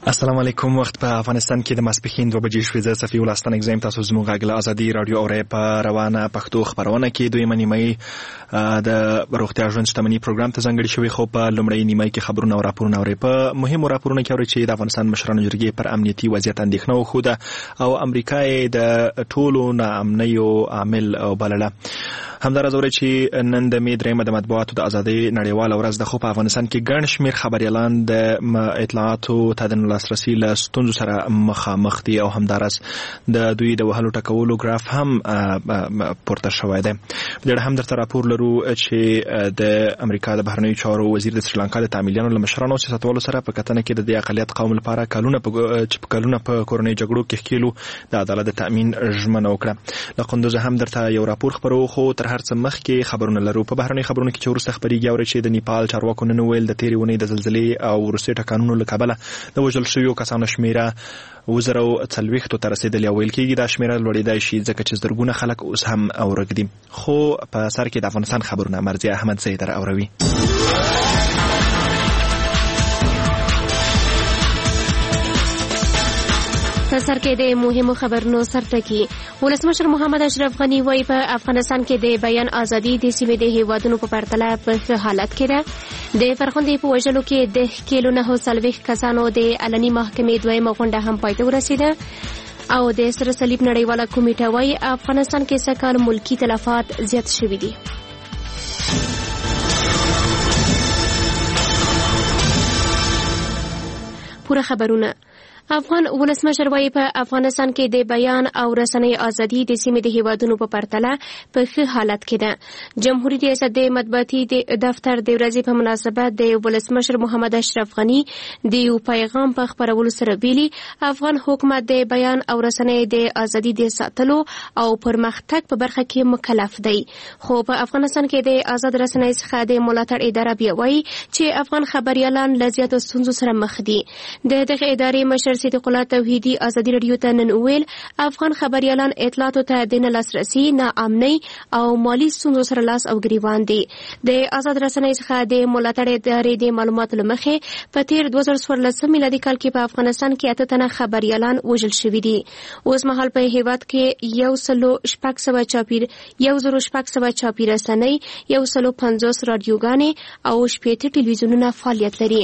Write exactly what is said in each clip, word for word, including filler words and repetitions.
السلام علیکم. وخت په افغانستان کې د ماسپښین دوه بجې شوې. زه صفي الله ستانک زم تاسو زموږ غږ له ازادي رادیو اورئ په روانه پښتو خبرونه کې دوی منیمای د روغتیا ژوند شتمنۍ پروګرام ته ځانګړي شوی. خو په لومړی نیمه کې خبرونه او راپورونه اورئ. په مهمو راپورونو کې اورئ چې د افغانستان مشرانو جرګې پر امنیتي وضعیت اندېښنه وښوده او امریکا یې د ټولو ناامنیو عامل بلله. همداراز اورئ چې نن د مې درېیمه د مطبوعاتو د ازادۍ نړیواله ورځ ده. خو په افغانستان کې ګڼ شمېر خبریالان د اطلاعاتو ته د لاسرسي له ستونزو سره مخامخ دي او همداراز د دوی د وهلو ټکولو ګراف هم پورته شوی دی. د دې هم درته راپور لرو چې د امریکا د بهرنیو چارو وزیر د سریلانکا د تعمیلیانو له مشرانو سیاستوالو سره په کتنه کې د دې اقلیت قوم لپاره کلونه چې په کلونه په کورنۍ جګړو کې ښکیلو د عدالت د تامین ژمنه وکړه. له قندوز هم درته یو راپور خبرو. خو تر هر څه مخکې خبرونه لرو. په بهرنۍ خبرونو کې چې وروسته خبرېږي اورئ چې د نیپال چارواکو نن وویل د تېرې اونۍ د زلزلې او وروستي ټکانونو له کبله د وژل شویو کسانو شمېره اووه زره څلوېښتو ته رسېدلې او ویل کېږي دا شمېره لوړېدای شي ځکه چې زرګونه خلک اوس هم ورک دي. خو په سر کې د افغانستان خبرونه مرضیه احمدزی در اوروي. په سر کې د مهمو خبرونو سرټکی. ولسمشر محمد اشرف غني وايي په افغانستان کې د بیان ازادي د سیمې د هیوادونو په پرتله په ښه حالت کې ده. د فرخندې په وژلو کې د ښکیلو نهه څلوېښت کسانو د علني محکمې دویمه غونډه هم پای ته ورسېده او د سره صلیب نړیواله کمیټه وايي افغانستان کې سږکال ملکي تلفات زیات شوي دي. پوره خبرونه. افغان ولسمشر وايي په افغانستان کې د بیان او رسنۍ ازادي د سیمې د هیوادونو په پرتله په ښه حالت کې ده. جمهوریت ریاست د مطبوعاتي دفتر د ورځې په مناسبت د ولسمشر محمد اشرف غني د یو پیغام په خپرولو سره ویلي افغان حکومت د بیان او رسنۍ د ازادي د ساتلو او پرمختګ په برخه کې مکلف دی. خو په افغانستان کې د آزاد رسنۍ څخه د ملاتړ اداره بیا وايي چې افغان خبريالان له زیاتو ستونزو سره مخ دي. د دغه ادارې مشر صدیق الله توحیدي ازادي رادیو ته نن ویل افغان خبريالان اطلاعاتو ته د نه لاسرسي، ناامنۍ او مالي ستونزو سره لاس او ګریوان دي. د آزاد رسنۍ څخه د ملاتړ ادارې د معلوماتو له مخې په تیر دوه زره څوارلسم میلادي کال کې په افغانستان کې اته تنه خبريالان وژل شوي دي. اوس مهال په هیواد کې یو سلو شپږ سوه چاپیر یو زرو شپږ سوه چاپي رسنۍ، یو سلو پنځوس راډیوګانې او شپېته ټلویزیونونه فعالیت لري.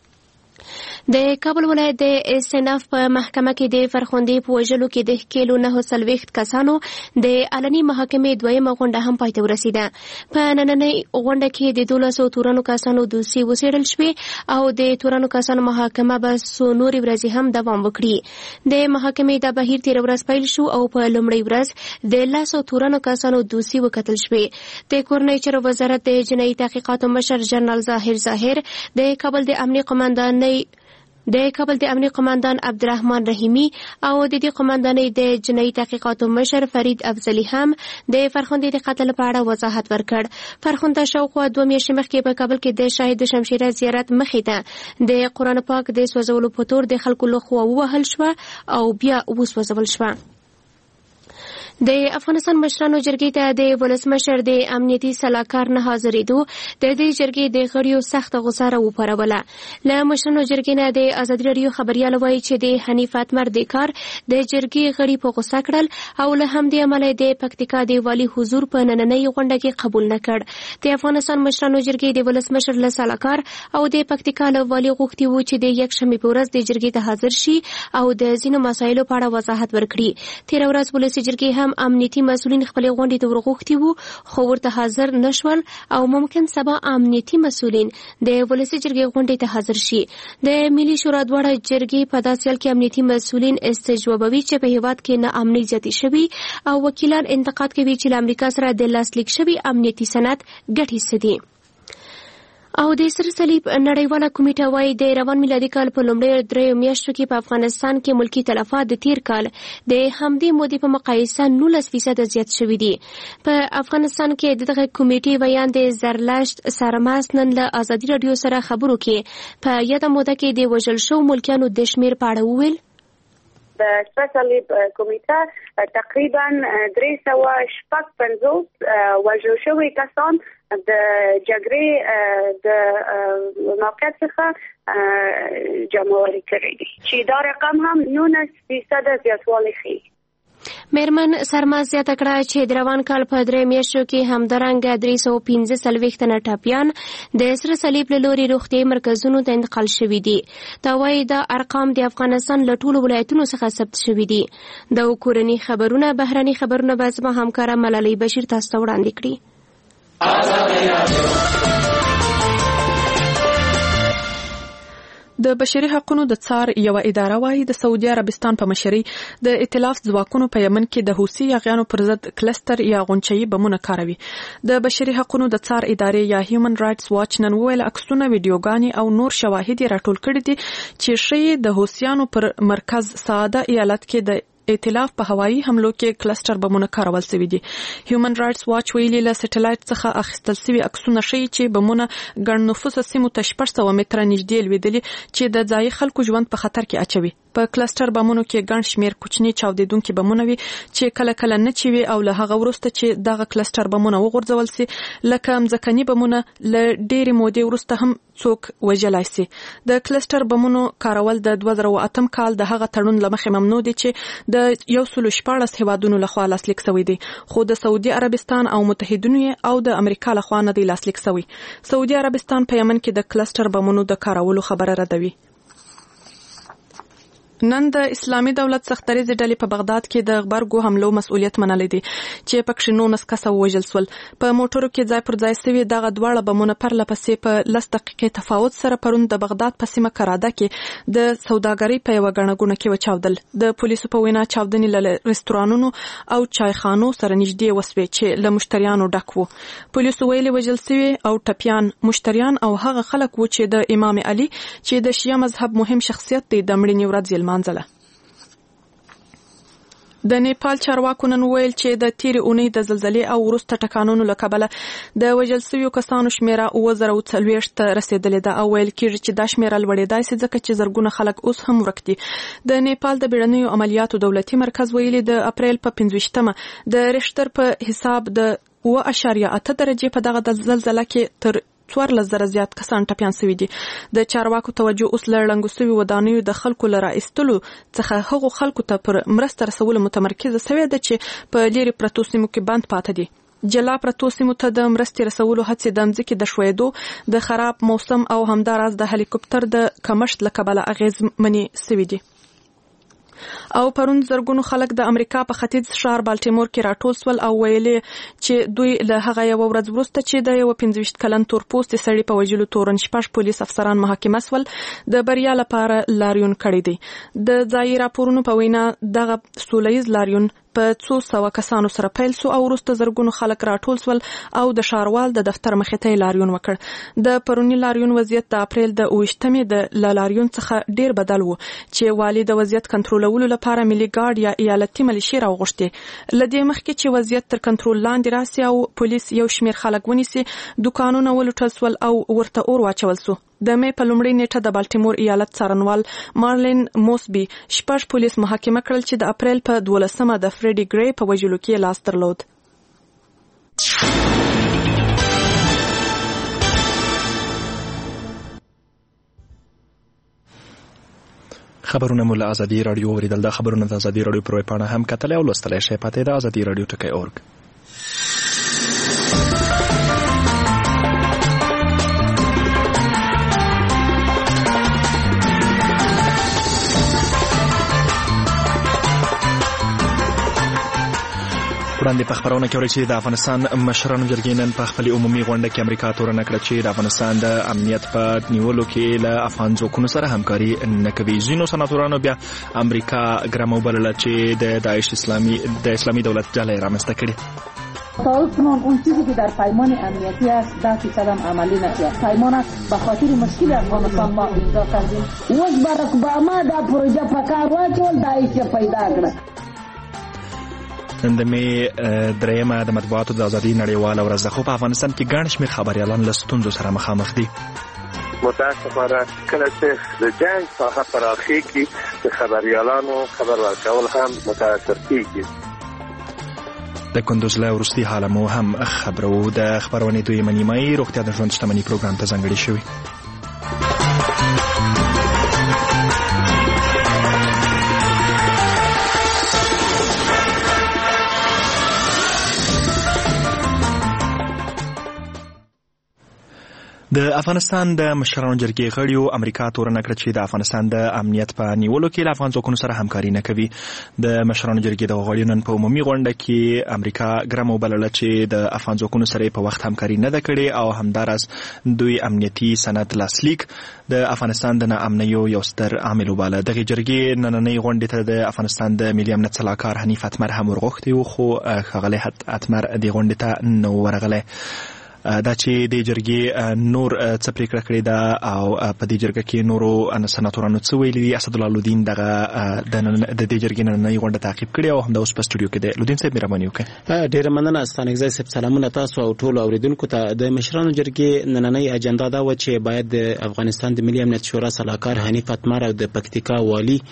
د کابل ولایت د استئناف په محکمه کې د فرخندې په وژلو کې د ښکیلو نهه څلوېښت کسانو د علني محاکمې دویمه غونډه هم پای ته ورسېده. په نننۍ غونډه کې د دولسو تورنو کسانو دوسیې وڅېړل شوې او د تورنو کسانو محاکمه به څو نورې ورځې هم دوام وکړي. د محاکمې دا بهیر تېره ورځ پیل شو او په لومړۍ ورځ د لسو تورنو کسانو دوسیې وکتل شوې. د کورنۍ چارو وزارت د جنایي تحقیقاتو مشر جنرال ظاهر ظاهر، د کابل د امنیه قماندانۍ د کابل د امنیه قماندان عبدالرحمن رحیمي او د دې قماندانۍ د جنایي تحقیقاتو مشر فرید افضلي هم د فرخندې د قتل په اړه وضاحت ورکړ. فرخنده شاوخوا دوه میاشتې مخکې په کابل کې د شاهد د شمشیره زیارت مخې ته د قرآن پاک د سوځولو په تور د خلکو لخوا ووهل شوه او بیا وسوځول شوه. د افغانستان مشرانو جرګې ته د ولسمشر د امنیتي سلاکار نه حاضرېدو د دې جرګې د غړیو سخته غوسه راوپاروله. له مشرانو جرګې نه د ازادي راډیو خبریال وایي چې د حنیف اتمر د کار د جرګې غړي په غوسه کړل او له همدې امله د پکتیکا د والي حضور په نننۍ غونډه کې قبول نه کړ. د افغانستان مشرانو جرګې د ولسمشر له سلاکار او د پکتیکا له والي غوښتي وو چې د یکشنبې په ورځ د جرګې ته حاضر شي او د ځینو مسایلو په اړه وضاحت ورکړي. تېره ورځ ولسي جرګې هم امنیتي مسؤلین خپلې غونډې ته ورغوښتي وو خو ورته حاضر نشول او ممکن سبا امنیتي مسؤلین د ولسي جرګې غونډې ته حاضر شي. د ملي شورا دواړه جرګې په داسې حال کې امنیتي مسؤلین استجوابوي چې په هیواد کې ناامني زیاتې شوي او وکیلان انتقاد کوي چې له امریکا سره د لاسلیک شوي امنیتي سند ګټې څه دي. او د سره صلیب نړیواله کمیټه وايي د روان میلادي کال په لومړیو دریو میاشتو کې په افغانستان کې ملکي تلفات د تیر کال د همدې مودې په مقایسه نولس فیصده زیات شوي دي. په افغانستان کې دغه کمیټې ویان د زرلشت سرماس نن له ازادي راډیو سره خبرو کې په یاده موده کې د وژل شوو ملکیانو د شمېر په اړه وویل. د سره صلیب کمیټه تقریبا درې سوه شپږ پنځوس وژل شوي کسان د جګړې د موقعیت څخه جمعواري کړی دي چې دا رقم هم نولس فیصد زیاتوالی ښیي. میرمن سرما زیاته کړه چې د روان کال په درې میاشتو کې همدارنګه درې سوه پنځه څلوېښت تنه ټپیان د سره صلیب له لوري روغتیایي مرکزونو ته انتقال شوي دي. دا وایي دا ارقام د افغانستان له ټولو ولایتونو څخه ثبت شوي دي. د کورني خبرونه بهرني خبرونه به زما همکاره ملالۍ بشیر تاسو ته وړاندې کړي. د بشري حقوقو د څار یو اداره وايي د سعودي عربستان په مشرۍ د ائتلاف ځواکونو په یمن کې د حوثي یاغیانو پر ضد کلستر یا غونچه‌يي بمونه کاروي. د بشري حقوقو د څار ادارې یا هیومن رائټس واچ نن ویل عکسونه، ویډیوګانې او نور شواهد راټول کړي دي چې ښيي د حوثیانو پر مرکز سعاده ایالت کې د ائتلاف په هوایي حملو کې کلستر بمونه کارول شوي دي. هیومن رائټس واچ ویلي له سټلایټ څخه اخیستل شوي عکسونه ښيي چې بمونه ګڼ نفوسه سیمو ته شپږ سوه متره نږدې لوېدلي چې د ځایي خلکو ژوند په خطر کې اچوي. په کلستر بمونو کې ګڼ شمیر کوچني چاودیدونکي بمونه وي چې کله کله نه چوي او له هغه وروسته چې دغه کلستر بمونه وغورځول سي لکه مځکني بمونه له ډېرې مودې وروسته هم څوک وژلای سي. د کلستر بمونو کارول د دوه زره اتم کال د هغه تړون له مخې ممنوع دي چې د یو سل شپاړس هیوادونو لخوا لاسلیک شوی دی، خو د سعودي عربستان او متحدینو او د امریکا لخوا نه دی لاسلیک شوی. سعودي عربستان په یمن کې د کلستر بمونو د کارولو خبره ردوي. نن د اسلامي دولت سختریزې ډلې په بغداد کې د غبرګو حملو مسؤلیت منلی دی چې پکښې نولس کسه ووژل سول. په موټرو کې ځای پر ځای سوي دغه دواړه بمونه پرله پسې په لس دقیقې تفاوت سره پرون د بغداد په سیمه کراده کې د سوداګرۍ په یوه ګڼه ګوڼه کې وچاودل. د پولیسو په وینا چاودنې له رستورانونو او چایخانو سره نږدې وسوې چې له مشتریانو ډک وو. پولیسو ویلي وژل سوي او ټپیان مشتریان او هغه خلک وو چې د امام علي چې د شیعه مذهب مهم شخصیت دی د مړینې ورځ منځله. د نیپال چارواکو نن ویل چې د تیرې اونۍ د زلزلې او وروسته ټکانونو له کبله د وژل شویو کسانو شمیره اووه زره او څلوېښت ته رسېدلې ده او ویل کېږي چې دا شمیره لوړېدای سي ځکه چې زرګونه خلک اوس هم ورک دي. د نیپال د بیړنیو عملیاتو دولتي مرکز ویلي د اپریل په پنځویشتمه د ریشتر په حساب د اووه اعشاریه اته درجې په دغه زلزله کې تر څوارلس زره زیات کسان ټپیان سوي دي. د چارواکو توجه اوس له ړنګو سوي ودانیو د خلکو له راایستلو څخه هغو خلکو ته پر مرسته رسولو متمرکزه سوې ده چې په لیرې پرتو سیمو کې بند پاته دي. جلا پرتو سیمو ته د مرستې رسولو هڅې د مځکې د ښویېدو د خراب موسم او همداراز د هلیکوپټر د کمښت له کبله اغېزمنې سوي دي. او پرون زرګونو خلک د امریکا په ختیځ ښار بالټیمور کې راټول سول او ویلي چې دوی له هغه یو ورځ وروسته چې د یو پنځویشت کلن تور پوستي سړي په وژلو تورن شپږ پولیس افسران محاکمه سول د بریا لپاره لاریون کړی دی. د ځایي راپورونو په وینا دغه سولیز لاریون په څو سوه کسانو سره پیل سو او وروسته زرګونو خلک راټول سول او د ښاروال د دفتر مخې ته لاریون وکړ. د پرونی لاریون وضعیت د اپریل د اوویشتمې د لاریون څخه ډیر بدل و چې والي د وضعیت کنټرولولو لپاره ملي ګارد یا ایالتي ملیشې راوغوښتې. له دې مخکې چې وضعیت تر کنټرول لاندې راسي او پولیس یو شمیر خلک ونیسي، دوکانونه ولوټل سول او ورته اور واچول سو. د مې په لومړۍ نیټه د بالټیمور ایالت څارنوال مارلین موسبي شپږ پولیس محاکمه کړل چې د اپریل په دولسمه د فریډي ګری په وژلو کې لاس درلود. خبرونه مو له ازادي رادیو اوریدل. د خبرونه د ازادي رادیو پر ویبپاڼه هم کتلای او لوستلای شئ. پته د ازادي رادیو ټکی اورګ. وړاندې په خبرونه کې ورته چې د افغانستان مشرانو جرګې نن په خپل عمومي غونډه کې امریکا تورنه کړه چې د افغانستان د امنیت په نیولو کې له افغان ځواکونو سره همکاري نه کوي. ځینو سناتورانو بیا امریکا ګرامه وبلله چې د داعش اسلامي د اسلامي دولت ډله رامنځته کړي. تاکنون اون چیزی که در پیمان امنیتی است ده فیصد هم عملی نشد. پیمان به خاطر مشکل افغانستان ما امضا کردیم. اوس باراک اوباما دا پروژه په کار واچول، داعش پیدا کړ. نن د مې درېیمه د مطبوعاتو د ازادۍ نړیواله ورځ ده، خو په افغانستان کې ګڼ شمېر خبریالان له ستونزو سره مخامخ دي. متاسفانه کله چې د جنګ ساحه پراخېږي د خبریالانو خبر ورکول هم متاثر کېږي. د کندوز له وروستي حاله مو هم خبرو. د خبرونې دویمه نیمایي روغتیا د ژوند شتمني پروګرام ته ځانګړې شوې. د افغانستان د مشرانو جرګې غړیو امریکا تورنه کړه چې د افغانستان د امنیت په نیولو کې له افغان ځواکونو سره همکاري نه کوي. د مشرانو جرګې د غړیو نن په عمومي غونډه کې امریکا ګرم وبلله چې د افغان ځواکونو سره په وخت همکاري نه ده کړې او همداراز دوی امنیتي سند لاسلیک د افغانستان د ناامنیو یو ستر عامل وباله. دغه جرګې نننۍ غونډې ته د افغانستان د ملي امنیت سلاکار حنیف اتمر هم ورغوښتی و، خو ښاغلی اتمر دې غونډې ته نه ورغلی. دا چې د جرګې نور څه پریکړه کړې ده او په دې جرګه کې نورو سناتورانو څه ویلي دي، اسدالله لودین دغه د دې جرګې نننۍ غونډه تعقیب کړې او همدا اوس په سټوډیو کې دی. لودین صاحب مهرباني وکړئ. ډېره مننه ستانکزی صاحب. سلامونه تاسو او ټولو اوریدونکو ته. د مشرانو جرګې نننۍ اجنډا دا و چې باید د افغانستان د ملي امنیت شورا سلاکار حنیف اتمر او د پکتیکا والي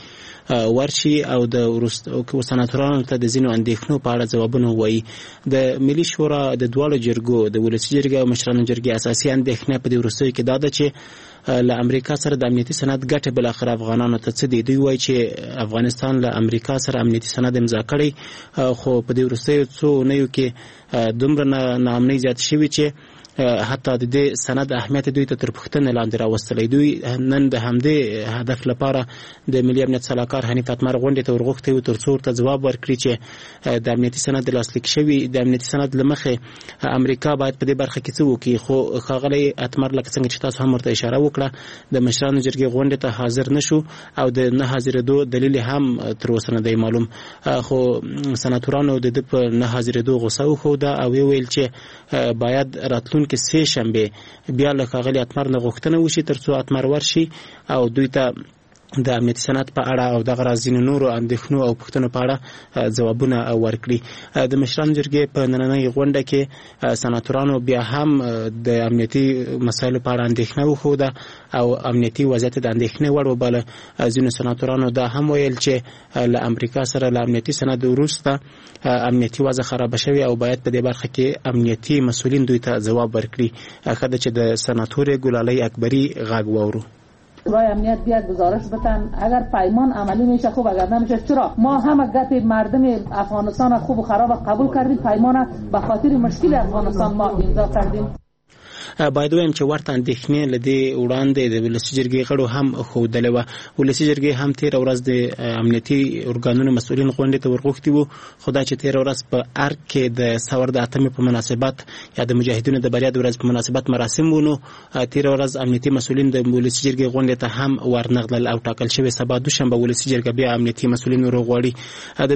ورشي او د سناتورانو ته د ځینو اندېښنو په اړه ځوابونه ووایي. د ملي شورا د دواړو جرګو د ولسي جرګې او مشرانو جرګې اساسي اندېښنه په دې وروستیو کې دا ده چې له امریکا سره د امنیتي سند ګټه بل اخر افغانانو ته څه دي. دوی وایي چې افغانستان له امریکا سره امنیتي سند امضا کړی، خو په دې وروستیو څو اونیو کې دومره ناامنۍ زیات شوي چې حتی د دې سند اهمیت دوی ته تر پوښتنې لاندې راوستلی. دوی نن د همدې هدف لپاره د ملي امنیت سلاکار حنیف اتمر غونډې ته ورغوښتی و تر څو ورته ځواب ورکړي چې د امنیتي سند لاسلیک شوي د امنیتي سند له مخې امریکا باید په دې برخه کې څه وکړي. خو ښاغلی اتمر لکه څنګه چې تاسو هم ورته اشاره وکړه د مشرانو جرګې غونډې ته حاضر نه شو او د نه حاضرېدو دلیل هم تر اوسه نه دی معلوم. خو سناتورانو د ده په نه حاضرېدو غوسه وښوده او ویل چې باید راتلونکي سه شنبه بیا له ښاغلي اتمر نه غوښتنه وشي تر څو اتمر ورشي او دوی ته د امنیتي سند په اړه او دغه راز ځینو نورو اندېښنو او پوښتنو په اړه ځوابونه ورکړي. د مشرانو جرګې په نننۍ غونډه کې سناتورانو بیا هم د امنیتي مسایلو په اړه اندېښنه وښوده او امنیتي وضعیت د اندېښنې وړ وباله. ځینو سناتورانو دا هم ویل چې له امریکا سره له امنیتي سند وروسته امنیتي وضع خراب شوی او باید په دې برخه کې امنیتي مسؤلین دوی ته ځواب ورکړي. ښه ده چې د سناتور ګلالۍ اکبری غږ واورو. شورای امنیت بیاد گزارش بتن اگر پیمان عملی میشه خوب، اگر نمیشه چرا؟ ما هم گپ مردم افغانستان خوب و خراب قبول کردیم، پیمان به خاطر مشکل افغانستان ما امضا کردیم. باید وایم چې ورته اندېښنې له دې وړاندې د ولسي جرګې غړو هم ښودلې وه. ولسي جرګې هم تېره ورځ د امنیتي ارګانونو مسؤلین غونډې ته ورغوښتي وو، خو دا چې تېره ورځ په ارګ کې د سور د اتمې په مناسبت یا د مجاهدینو د بریا د ورځ په مناسبت مراسم و، نو تېره ورځ امنیتي مسؤلین د ولسي جرګې غونډې ته هم ورنغلل او ټاکل شوې سبا دوشنبه ولسي جرګه بیا امنیتي مسؤلین ورغواړي. د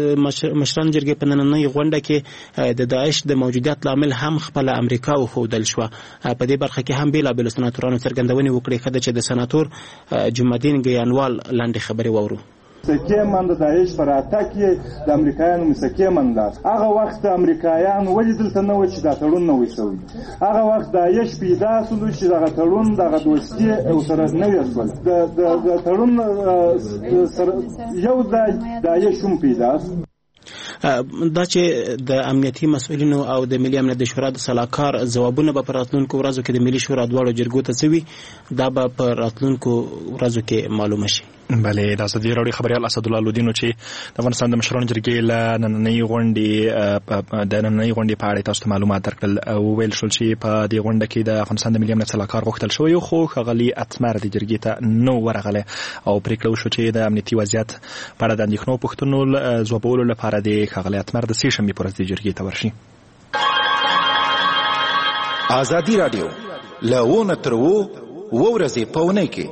مشرانو جرګې په نننۍ غونډه کې د داعش د موجودیت لامل هم خپله امریکا وښودل شوه. په دې برخه کې هم بېلابېلو سناتورانو څرګندونې وکړې. ښه ده چې د سناتور جمعالدین ګیانوال لنډې خبرې واورو. مسکې من د داعش پر اتاک د امریکایانو مسکې من ده. هغه وخت امریکایان ولې دلته نه و چې دا تړون نه وي شوی؟ هغه وخت داعش پیدا سول چې دغه تړون دغه دوستي او سره نه وي شول. د تړون یو ځای داعش هم پیدا دا چې د امنیتي مسؤلینو او د ملي امنیت د شورا د سلاکار ځوابونه به په راتلونکو ورځو کې د ملي شورا دواړو جرګو ته څه وي، دا به په راتلونکو ورځو کې معلومه شي. بله، د ازادي راډیو خبریال اسدالله لودین چې د افغانستان د مشرانو جرګې له نننۍ غونډې د نننۍ غونډې په اړه تاسو ته معلومات درکړل. وویل شول چې په دې غونډه کې د افغانستان د ملي امنیت سلاکار غوښتل شوی، خو ښاغلي اتمر د جرګې ته نه ورغلی او پرېکړه وشوه چې د امنیتي وضعیت په اړه د اندېښنو او پوښتنو ځوابولو لپاره د ښاغلي اتمر د سې شنبې په ورځ د جرګې ته ورشي. ازادي راډیو له ونه تر اوو اوه ورځې په اونۍ کې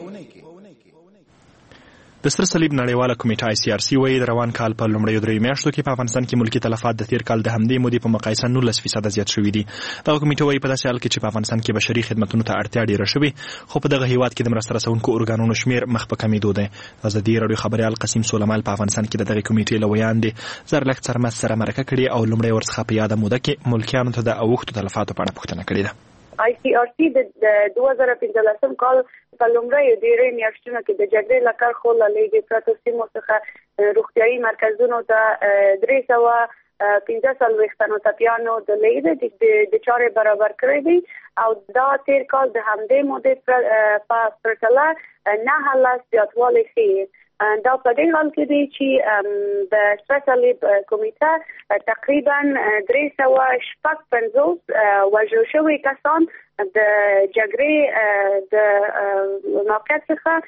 د سره صلیب نړیواله کمیټه آی سی آر سی وایي د روان کال په لومړیو دریو میاشتو کې په افغانستان کې ملکي تلفات د تیر کال د همدې مودې په مقایسه نولس فیصده زیات شوي دي. دغه کمیټه وایي په داسې حال کې چې په افغانستان کې بشري خدمتونو ته اړتیا ډېره شوې، خو په دغه هیواد کې د مرسته رسونکو ارګانونو شمېر مخ په کمېدو دی. د ازادي راډیو خبریال قسیم سولمال په افغانستان کې د دغې کمیټې له ویاندې زرلک څرمس سره مرکه کړې او لومړی ورڅخه په یاده موده کې ملکیانو ته د اوښتو تلفاتو په اړه پوښتنه کړې ده. آی سی آر سی د دوه زره پنځلسم کال په لومړیو ډېرې میاشتونو کې د جګړې له کرښو له لرې پرتو سیمو څخه روغتیايي مرکزونو ته درې سوه پنځه څلوېښت تنو ټپیانو د لید د د چارې برابر کړی دی او دا تیر کال د همدې مودې په پرتله نه لا زیاتوالی ښیي. دا په دې حال کې دی چې د سپیشل کمیټه تقریبا درې سوه شپږ پنځوس وژل شوي کسان د جګړې د موقعیت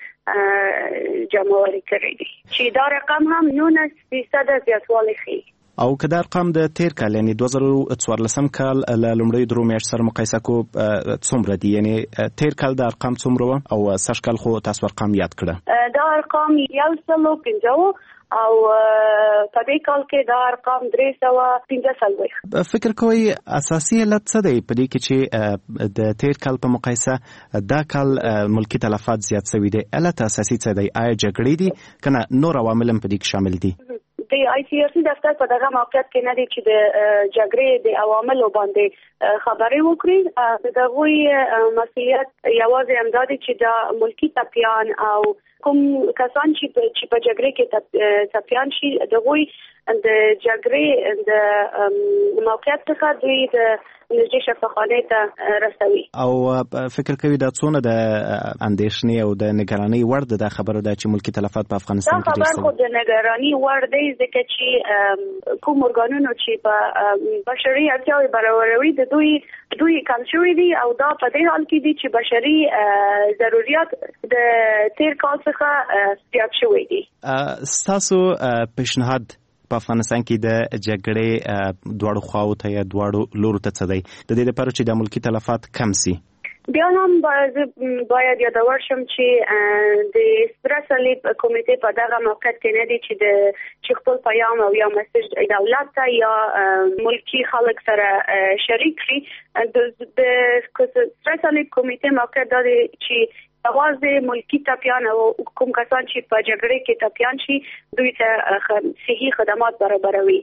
څخه جمعواري کړي دي چې دا رقم هم نولس فیصده زیاتوالی ښیي. او که دا ارقام د تیر کال یعنی دوه زره څوارلسم کال له لومړیو درو میاشتو سره مقایسه کو څومره دي؟ یعنی تیر کال د ارقام څومره وو او سږ کال خو تاسو ارقام یاد کړه؟ دا ارقام یو سل او پنځه او په دې کال کې دا ارقام درې سوه پنځه څلوېښت. فکر کوئ اساسي علت څه دی په دې کې چې د تیر کال په مقایسه دا کال ملکی تلفات زیات شوي دي؟ علت اساسي څه دی؟ آیا جګړې دي که نه نور عوامل هم په دې کې شامل دي؟ د آی سی آر سی دفتر په دغه موقعیت کې نه دی چې د جګړې د عواملو باندې خبرې وکړي. د دغوی مسؤلیت یوازې همدا دی چې د ملکی ټپیان او کوم کسان چې په جګړې کې ټپیان شي دغوی د جګړې د موقعیت څخه دوی د نږدې شفاخانې ته رسوي. او فکر کوي دا څونه د اندېښنې او د نگرانۍ وړ ده دا خبره ده چې ملکی تلفات په افغانستان کې دا خبر خو د نگرانۍ وړ دی ځکه چې کوم ارګانونو چې په بشري اړتیاوې برابروي د دوی دوی کم شوي دي او دا په دې حال کې دي چې بشري ضرورت د تیر کال څخه زیات شوي دي. ستاسو پیشنهاد په افغانستان کې د جګړې دواړو خواو ته یا دواړو لورو ته څه دی د دې لپاره چې د ملکی تلفات کم سي؟ بیا هم باید یادور شم چې د سپیشل کمیټې په دغه موقعیت کې نه دی چې د چې خپل پیام او یا مسج دولت ته یا ملکی خلک سره شریک کړي. د سپیشل کمیټې موقعیت دا دی چې یوازې ملکی ټپیان او کوم کسان چې په جګړې کې ټپیان شي دوی ته صحي خدمات برابروي.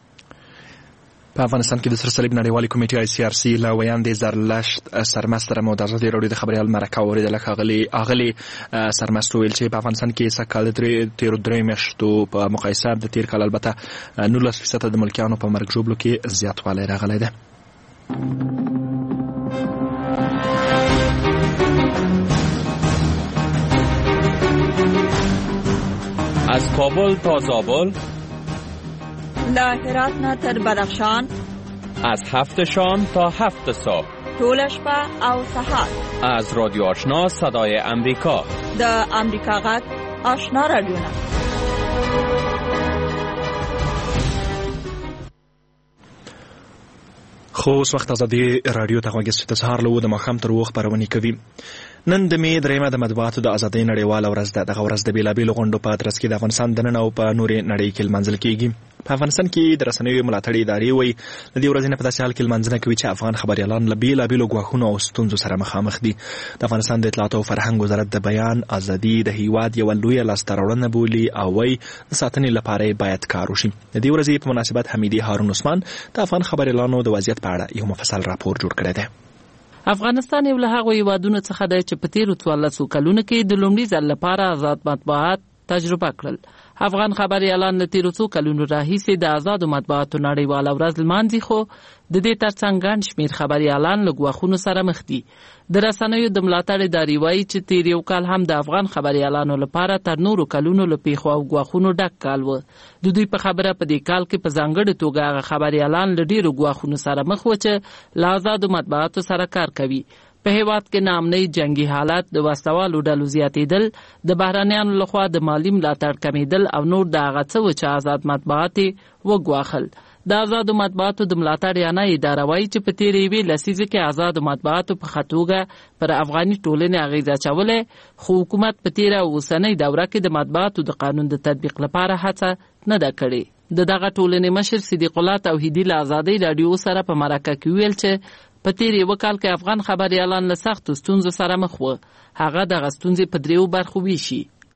په افغانستان کې د سر صلیب نړیوالې کمیټې آی سی آر سی له ویاندې زرلشت سرمست مو د ازادي راډیو د خبريال مرکه اوریدله اغلی اغلی سرمست ویل چې په افغانستان کې سکهال د تیر درې میاشتو په مقایسه د تیر کال البته نولس فیصد د ملکیانو په مرګ ژوبلو کې زیاتوالی راغلی ده. از کابل تا زابل، له هرات نه تر بدخشان، از هفت شام تا هفت صبح، طول شپه او سحر، از رادیو آشنا صدای امریکا، د امریکا غږ آشنا رادیو. خو اوس وخت ازادي راډیو ته غوږی چې سهار له د ماښام تر وخت خبرونه کوي. نن د می درېمه د مطبوعاتو د ازادۍ نړیواله ورځ ده. دغه ورځ د بیلابیلو غونډو په ترڅ کې د افغانستان د نن او په نورې نړۍ کې لمانځل کیږي. په افغانستان کې د رسنیو ملاتړي ادارې وایي د دې ورځې نه په داسې حال کې لمانځنه کوي چې افغان خبریالان له بیلابیلو ګواښونو او ستونزو سره مخامخ دي. د افغانستان د اطلاعات او فرهنګ وزارت د بیان ازادي د هیواد یوه لویه لاسته راوړنه بولي او وایي د ساتنې لپاره باید کار وشي. د دې ورځې په مناسبت حمیدي هارون عثمان د افغان خبریالانو د وضعیت په اړه یو مفصل راپور جوړ کړی دی. افغانستان یو له هغو هیوادونو څخه دی چې په تیرو څوارلسو کلونو کې د لومړي ځل لپاره آزاد مطبوعات تجربه کړل. افغان خبریالان له تیرو څو کلونو راهیسې د آزادو مطبوعاتو نړیواله ورځ لمانځي، خو د دې ترڅنګ ګڼ شمېر خبریالان له ګواښونو سره مخ دي. د رسنیو د ملاتړ ادارې وایي چې تیر یو کال هم د افغان خبریالانو لپاره تر نورو کلونو له پیښو او ګواښونو ډک کال و. د دوی په خبره په دې کال کې په ځانګړې توګه هغه خبریالان له ډېرو ګواښونو سره مخ و چې له آزادو مطبوعاتو سره کار کوي. په هیواد کې ناامنۍ، جنگي حالت، د وسوالو ډلو زیاتېدل، د بهرنیانو لخوا د مالی ملاتړ کمیدل او نور د هغه څه و چې آزاد مطبوعات وګواښل. د آزادو مطبوعاتو د ملاتړ یانه اداره وایي چې په تېرې یوې لسیزې کې آزادو مطبوعاتو په ښه توګه پر افغاني ټولنې اغېز اچولی، خو حکومت په تېره او اوسنۍ دوره کې د مطبوعاتو د قانون د تطبیق لپاره هڅه نه ده کړې. د دغه ټولنې مشر صدیق الله توحیدي له ازادۍ راډیو سره په مرکه کې ویل چې په تیر یو کال کې افغان خبریالان له سختو ستونزو سره مخ وو. هغه دغه ستونزې په دریو برخو ویشي.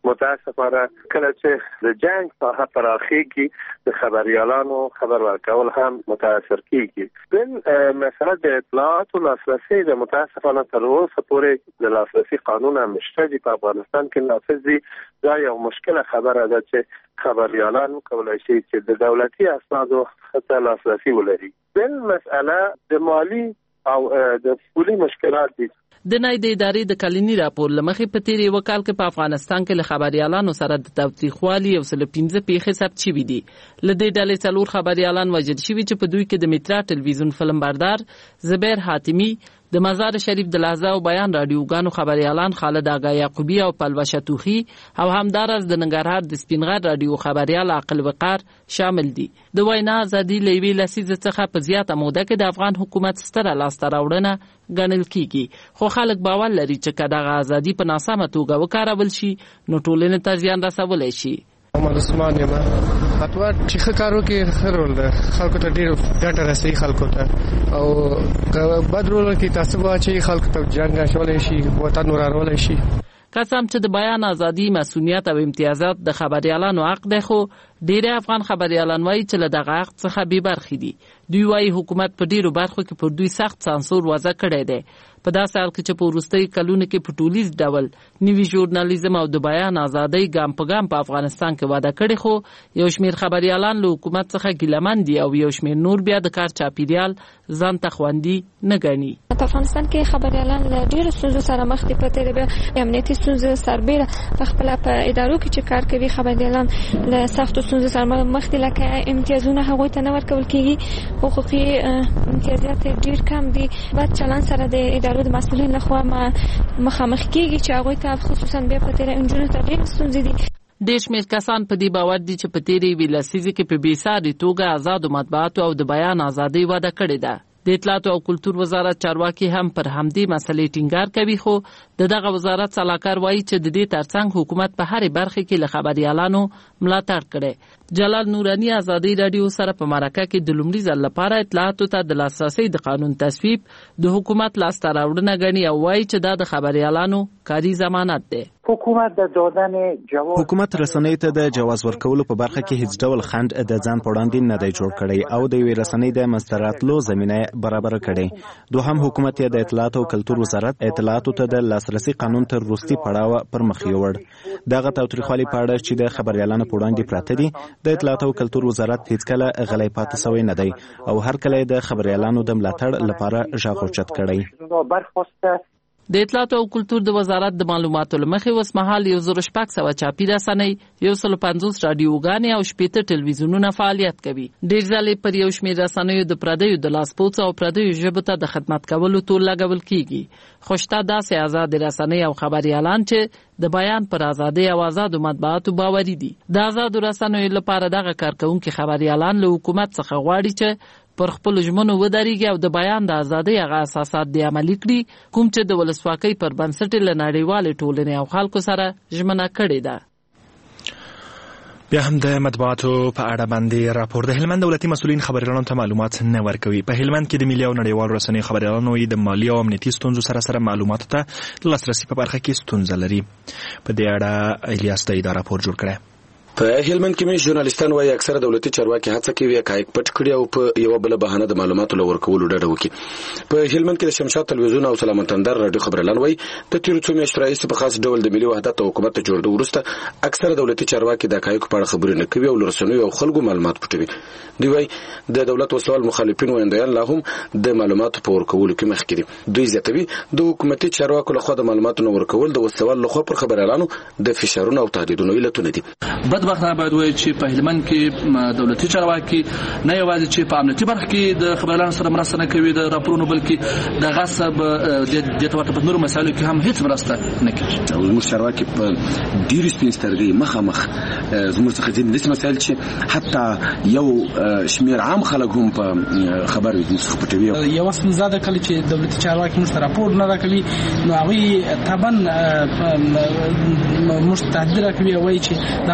متاسفانه کله چې د جنگ ساحه پراخیږي د خبريالانو خبر ورکول هم متاثر کیږي. بل مسله د اطلاعات او لاسرسي د متاسفانه تر اوسه پورې د لاسرسي قانون هم شته په افغانستان کې نافذ دي. دا یو مشکله خبره ده چې خبريالان کولای شي چې د دولتي اسنادو ته لاسرسي ولري. بل مسأله د مالی او د پولي مشکلات دي. د نای د ادارې د کلینی راپور لمخې په تیری وکال کې په افغانستان کې له خبريالانو سره د تاوتریخوالي او سل پنځه پیښې ثبت شوې دي. لدې ډلې څلور خبريالان وژل شوي چې په دوی کې د میترا ټلویزیون فلم بردار زبیر حاتمی، د مزار شریف د لحظه او بیان رادیوګانو خبريالان خالد آقا یعقوبی او پلوشه توخی او همدارس د ننګرهار د سپینغر رادیو خبريال عقل وقار شامل دي. د وینا ازادي لوي لسیزه څخه په زیاته موده کې د افغان حکومت ستره لاسته راوړنه ګڼل کیږي، خو خلک باور لري چې کداغه ازادي په ناسمه توګه وکارول شي نو ټولنې ته زیان رسولی شي. محمد عثمان یم. حتوا چې ښه کارو کې ښه رول ده، خلکو ته ډېر ګټه رسوي خلکو ته، او بد رول کې تاسو واچي خلکو ته جنګ اچولی شي، وطن ورارولی شي. قسم چې د بیان ازادي، مسؤلیت او امتیازات د خبريالانو حق دی، خو ډېر افغان خبريالان وایي چې له دغه حق څخه بې برخې دي. دوی وایي حکومت په ډېرو برخو کې پر دوی سخت سانسور وضع کړی دی. په داسې حال کې چې په وروستیو کلونو کې په ټولیز ډول نوي ژورنالیزم او د بیان ازادۍ ګام په ګام په افغانستان کې وده کړې، خو یو شمېر خبريالان له حکومت څخه ګیلمن دي او یو شمېر نور بیا د کار چاپیریال ځان ته خوندي نه ګڼي. په افغانستان کې خبريالان له ډېرو ستونزو سره مخ دي. په تېره بیا امنیتي ستونزې سربېره په خپله په ادارو کې چې کار کوي خبريالان له سختو ستونزو سره مخ دي، لکه امتیازونه هغوی ته نه ورکول کېږي، حقوقي امتیازات ډېر کم دي. بد چلند سره د ادارو د مسؤلین لخوا مخامخ کېږي چې هغوی ته خصوصا بیا په تېره نجونو ته ډېرې ستونزې دي. ډېر شمېر کسان په دې باور دي چې په تېرې یوې لسیزې کې په بېساري توګه ازادو مطبوعاتو او د بیان ازادۍ وده کړې ده. د اطلاعاتو او کلتور وزارت چارواکي هم پر همدې مسلې ټینګار کوي، خو د دغه وزارت سلاکار وایي چې د دې ترڅنګ حکومت په هرې برخه کې له خبريالانو ملاتړ کړي. جلال نورانی ازادي رادیو سره په مرکه کې د لومړي ځل لپاره اطلاعاتو ته د لاسرسي د قانون تصویب د حکومت لاسته راوړنه ګڼي او وایي چې دا د خبريالانو کاري ضمانت دی. حکومت د دادن جواز حکومت رسنۍ ته د جواز ورکولو په برخه کې هیڅ ډول خنډ د ځان په وړاندې نه دی جوړ کړی او د یوې رسنۍ د منځته راتلو زمینه برابر کړي. دوهم حکومت یې د اطلاعات او کلتور وزارت اطلاعاتو ته د لاسرسي قانون تر وروستي پړاوه پر مخ یوړ. دغه تاوتریخوالي په اړه چې د خبريالانو په وړاندې پراته دي، د اطلاعات او کلتور وزارت هیڅکله غلی پاتې شوی نه دی او هر کله د خبريالانو د ملاتړ لپاره غږ اوچت کړی. د اطلاعات او کلتور د وزارت د معلوماتو لمخې اوس مهال یو زر شپږ سوه چاپي رسنۍ، یو سل پنځوس راډیوګانې او شپېته ټلویزیونونه فعالیت کوي. ډېر ځلې پر یو شمېر رسنیو د پردیو د لاسپوڅ او پردیو ژبو ته د خدمت کولو تول لګول کیږي. خو شته داسې ازادې رسنۍ او خبريالان چې د بیان پر ازادۍ او آزادو مطبوعاتو باوري دي. د آزادو رسنیو لپاره دغه کارکوونکي خبريالان له حکومت څخه غواړي چې پر خپل ژمنو ودرېږي او د بیان د ازادۍ هغه اساسات دی عملي کړي کوم چې د ولسواکۍ پر بنسټ له نړیوالې ټولنې او خلکو سره ژمنه کړې ده. بیا هم د مطبوعاتو په اړه باندې راپور. د هلمند دولتي مسؤلین خبريالانو ته معلومات نه ورکوي. په هلمند کې د ملي او نړیوالو رسنیو خبريالانو د مالی او امنیتي ستونزو سره سره معلوماتو ته لاسرسي په برخه کې ستونزه لري. په دې اړه الیاس د اداره راپور جوړ کړی. په هلمند کې مې ژورنالیستان وايي اکثره دولتي چارواکي هڅه کوي حقایق پټ کړي او په یو بل بهانه د معلوماتو لور کولو ډډه وکړي. په هلمند کې د شمشاد تلویزیون او سلام تندر رادیو خبريالان وايي د تیرو څو میاشتو راهیسې په خاص ډول د ملي وحدت او حکومت ته جوړېدو وروسته اکثره دولتي چارواکي د حقایقو په اړه خبرې نه کوي او لرسنوي او خلکو معلومات پټوي. دوی وايي د دولت وسوال مخالفین ویندیان لا هم د معلوماتو په ورکولو کې مخکې دي. دوی زیاتوي د حکومتي چارواکو لخوا د معلوماتو نه ورکول د وسوال لخوا پر خبريالانو د فشارونو او تهدیدونو علتونه دي. بدبختانه باید وایي چې په هلمند کې دولتي چارواکي نه یوازې چې په امنیتي برخه کې د خبريالانو سره مرسته نه کوي د راپورونو، بلکې د غصب د دې ورته په نورو مسایلو کې هم هیڅ مرسته نه کوي. زموږ چارواکي په ډېرو سپین سترګۍ مخامخ زموږ څخه ځینې داسې مسایل چې حتی یو شمېر عام خلک هم په خبر وي څخه پټوي. یوه ستونزه ده کله چې دولتي چارواکي موږ ته راپور نه راکوي نو هغوی طبعا موږ ته تهدید راکوي او وایي چې دغه پیښه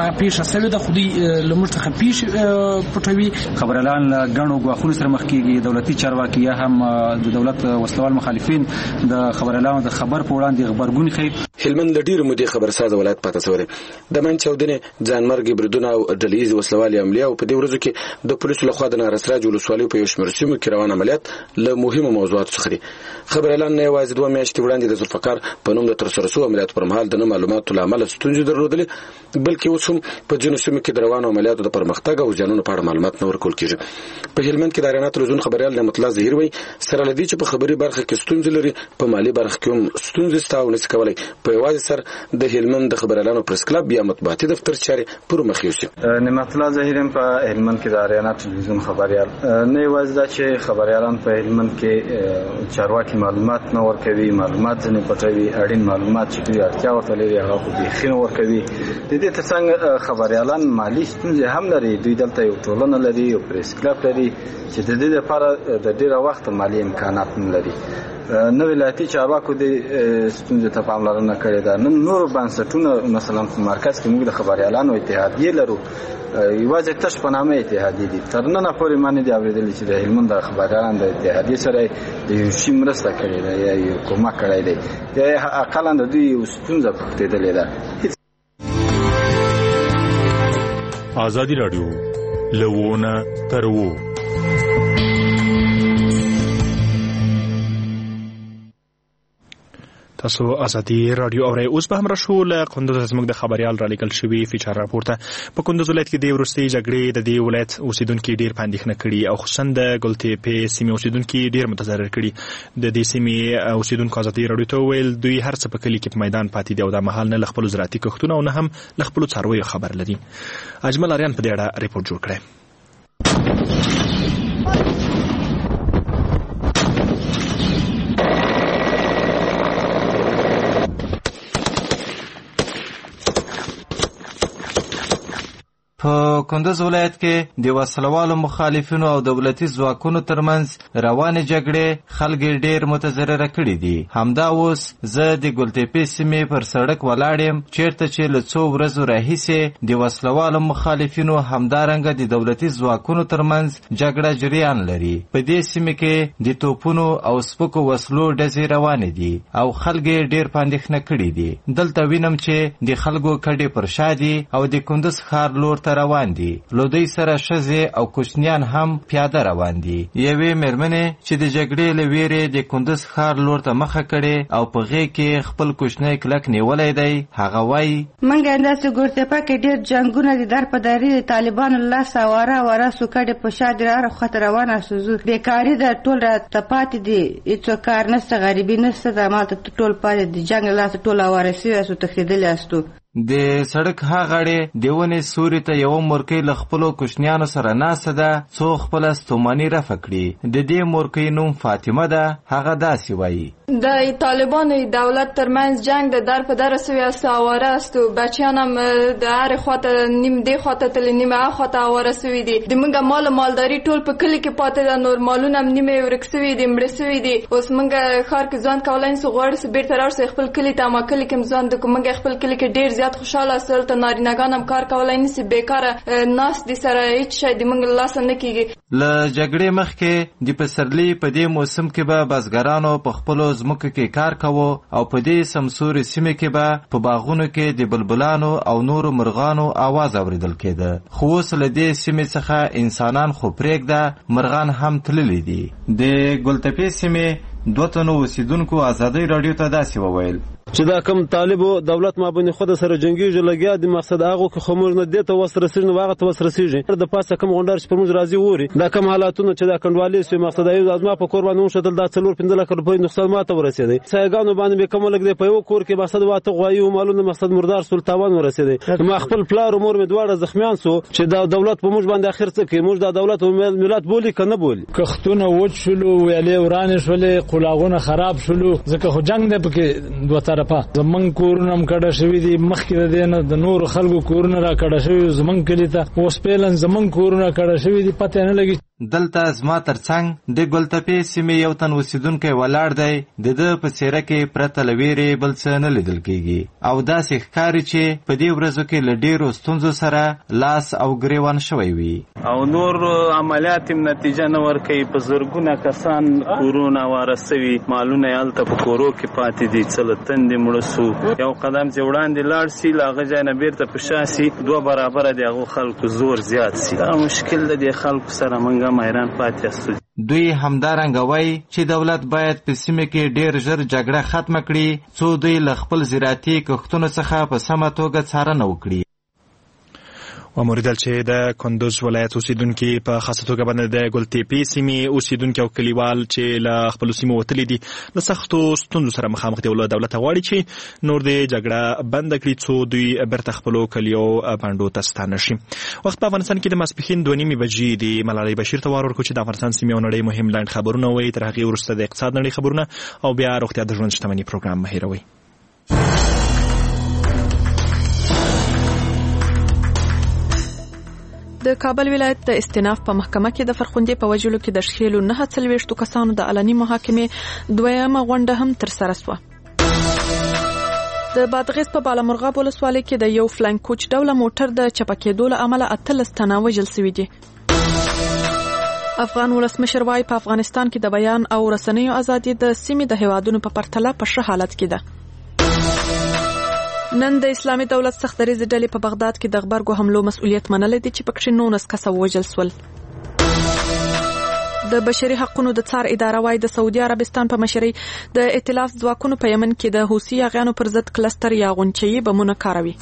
پیښه شوې ده، خو دوی له موږ څخه پیښې پټوي. خبريالان له ګڼو ګواښونو سره مخ کېږي. دولتي چارواکي یا هم د دولت وسلوال مخالفین د خبريالانو د خبر په وړاندې غبرګون ښیي. هلمند له ډېرو مودې خبرساز ولایت پاتې شوی دی. د منځ چاودنې، ځانمرګي بریدونه او ډلهییزې وسلوالې حملې او په دې ورځو کې د پولیسو لخوا د نارسراج ولسوالیو په یو شمېر سیمو کې روان عملیات له مهمو موضوعاتو څخه دي. خبريالان نه یوازې دوه میاشتې وړاندې د ذوالفقار په نوم د ترسره شوو عملیاتو پر مهال د نه معلوماتو له امله ستونزې درلودلې، بلکې اوس هم په ځینو سیمو کې د روانو عملیاتو د پرمختګ او زیانونو په اړه معلومات نه ورکول کېږي. په هلمند کې د آریانا تلویزیون خبريال نعمت الله ظهیر وایي سره له دې چې په خبري برخه کې ستونزې لري، په مالي برخه کې هم ستونزې شته او نشي کولی په یوازې سر د هلمند د خبريالانو پریس کلب یا مطبوعاتي دفتر چارې پر مخ یوسي. نعمت الله ظهیر په هلمند کې د آریانا تلویزیون خبريال نه یوازې دا چې خبريالان په هلمند کې چارواکي معلومات نه ورکوي، معلومات ځنې پټوي، اړین معلومات چې دوی اړتیا ورته لري هغه خو بیخي نه ورکوي. د دې ترڅنګ خبريالان مالي ستونزې هم لري. دوی دلته یو ټولنه لري، یو پریس کلب لري چې د دې لپاره د ډېره وخت مالي امکانات نه لري. نو ولایتي چارواکو د ستونزې ته پاملرنه کړې ده. نن نور بنسټونه مثلا په مرکز کې موږ د خبريالانو اتحادیه لرو، یوازې تش په نامه اتحادیه دي. تر نن پورې ما نه دي اورېدلي چې د هلمند د خبريالانو د اتحادیې سره د یو شي مرسته کړې ده یا یو کومک کړی دی یا اقلا د دوی یو ستونزه پکتېدلې ده. ازادي رادیو لوونه ترو تاسو ازادي رادیو اورئ. اوس به هم راشو له کندوز زموږ د خبريال را لیکل شوی فیچر راپورته. په کندوز ولایت کې د وروستي جګړې د دې ولایت اوسیدونکو ډیر پاندېښنه کړي او خصوصا د ګلتېپې سیمې اوسیدونکو ډیر متضرر کړي. د دې سیمې اوسیدونکو ازادي رادیو ته ویل دوی هر څه په کلی کې په میدان پاتې دي او د محل نه خپل زراعتي کښتونه او نه هم خپل څارویو خبر لري. اجمل اریان په دې اړه ریپورت جوړ کړی. په کندوز ولایت کې د وسلوالو مخالفینو او دولتي ځواکونو ترمنځ روانې جګړې خلک ډېر متضرره کړي دي. همدا اوس زه د ګلتېپې سیمې پر سړک ولاړ یم چیرته چې له څو ورځو راهیسې د وسلوالو مخالفینو همدارنګه د دولتي ځواکونو ترمنځ جګړه جریان لري. په دې سیمه کې د توپونو او سپکو وسلو ډزې روانې دي او خلک ډېر پاندېښنه کړي دي. دلته وینم چې د خلکو کډې پر شا دي او د کندوز ښار لور ته روان دي. لودی سره ښځې او کوچنیان هم پیاده روان دي. یوې مېرمنې چې د جګړې له ویرې د کندوز ښار لور ته مخه کړې او په غېږ کې خپل کوچنی کلک نیولی دی، هغه وایي موږ همداسې ګورتېپه کې ډېر جنګونه دي، در په درې د طالبانو لاسه واره واره سو کډې په شا د هره خواته روانه سوزو. بیکاري ده، ټول راته پاتې دي، هېڅوک کار نشته، غریبي نشته، د همالته ټول پاتې دي، جنګ له لاسه ټول اواره سوي یاستو، تښتېدلي یاستو. د سړک ها غاړې د ونې سوري ته یو مورکۍ له خپلو کوچنیانو سره ناسته ده څو خپله ستوماني رفع کړي. د دې مورکۍ نوم فاطمه ده. هغه داسې وایي د طالبانو دولت ترمنځ جنگ د در په در سوی است، اواره است و بچیان هم د هر خواته نیم دی خواته تل نیمه ا خواته اواره سوی دي. د منګه مال مالداري ټول په کلی کې پاتې ده، نور مالونه هم نیمه ورک سوی دي، مړه سوی دي. اوس منګه خار کې ځان کولای سو غوړ سو بیرته راځي خپل کلی ته، ما کلی کې ځان د کومګه خپل کلی کې ډیر زیات خوشاله سره ته نارینه‌ګان هم کار کولای نشي، بیکاره ناس دي سره هیڅ شي د منګه لاس نه کیږي. له جګړې مخکې د پسرلي په دې موسم کې به بزګرانو په خپلو ځمکو کې کار کوو او په دې سمسورې سیمې کې به په باغونو کې د بلبلانو او نورو مرغانو आवाज اوریدل کېده. خو اوس له دې سیمې څخه انسانان خو پرېږده، مرغان هم تللي دي. د ګلتېپې سیمې دوه تنو اوسیدونکو ازادۍ راډیو ته داسې وویل چې دا کم طالب دولت ما باندې خود سره جنگیږي لګیا د مقصد هغه کو خمور نه دته وسره سره واغه ته وسره سیږي د پاسه کم غونډار چې پر موږ راضي ووري دا کم حالاتونه چې دا کندوالي سي مقصد ایو ازما په قربان نو شتل دا څلور پنځه لک روپۍ نقصان ماته ورسېدی. سایګانو باندې به کوم لګ دی په یو کور کې مقصد واته غوایو مالونه مقصد مردار سلطان ورسېدی. ما خپل پلار امور می دواړه زخمیان سو چې دا دولت په موږ باندې اخر څه کوي، موږ دا دولت او ملت بولی کنه بولی. کښتونه وچ شلو ویلې ورانه شولې قلاغونه خراب شلو، ځکه خو جنگ نه پکې دوه طرفه زمون کورونه هم کډه شوي دي. مخکې د دې نه د نورو خلکو کورونه را کډه شوي زمونږ کلي ته، اوس پیلن زمونږ کورونه کډه شوي دي، پته نه لګي. دلته زما ترڅنګ د ګلتپې سیمې یو تن اوسیدونکی ولاړ دی. د ده په څیره کې پرته له ویرې بل څه نه لیدل کېږي او داسې ښکاري چې په دې ورځو کې له ډېرو ستونزو سره لاس او ګریوان شوی وي. او نور عملیات هم نتیجه نه ورکوي. په زرګونه کسان کورونه واره سوي، مالونه یې هلته په کورو کې پاتې دي، څه له تندې مړه سو. یو قدم چې وړاندې لاړ سي له هغه ځای نه بیرته په شا سي، دوه برابره د هغو خلکو زور زیات سي. دا مشکل د دې خلکو سره موږ هم حیران پاتې استو. دوی همدارنګه وایي چې دولت باید په سیمه کې ډېر ژر جګړه ختمه کړي څو دوی له خپل زراعتي کښتونو څخه په سمه توګه څارنه وکړي. وموریدل چې د کندوز ولایت اوسیدونکي په خاصه توګه باندې د ګلتپې سیمې اوسیدونکي او کلیوال چې له خپلو سیمو وتلي دي له سختو ستونزو سره مخامخ دي او له دولته غواړي چې نور د جګړه بنده کړي څو دوی بیرته خپلو کلیو بانډو ته ستانه شي. وخت په افغانستان کې د ماسپښین دوه نیمې بجې د ملالۍ بشیر ته وار ورکړو چې د افغانستان سیمې او نړۍ مهم لنډ خبرونه وایي. تر هغې وروسته د اقتصاد نړۍ خبرونه او بیا روغتیا د ژوند شتمني پروګرام مه هېروئ. د کابل ولایت د استیناف په محکمه کې د فرخندې په وژلو کې د شخېلو نه څلوېښتو کسانو د علني محاکمې دویمه غونډه هم ترسره شوه. د بادغیس په بالامرغاب ولسوالۍ کې د یو فلاین کوچ ډوله موټر د چپه کېدو له امله اتلس تنه وژل سوي دي. افغان ولسمشر وايي په افغانستان کې د بیان او رسنیو ازادي د سیمې د هیوادونو په پرتله په ښه حالت کې ده. نن د اسلامي دولت سختدریزې ډلې په بغداد کې د غبرګو حملو مسؤلیت منلی دی چې پکې نولس کسه ووژل سول. د بشري حقوقو د څار اداره وايي د سعودي عربستان په مشرۍ د ائتلاف ځواکونو په یمن کې د حوثي یاغیانو پر ضد کلستر یا غونچې بمونه کاروي.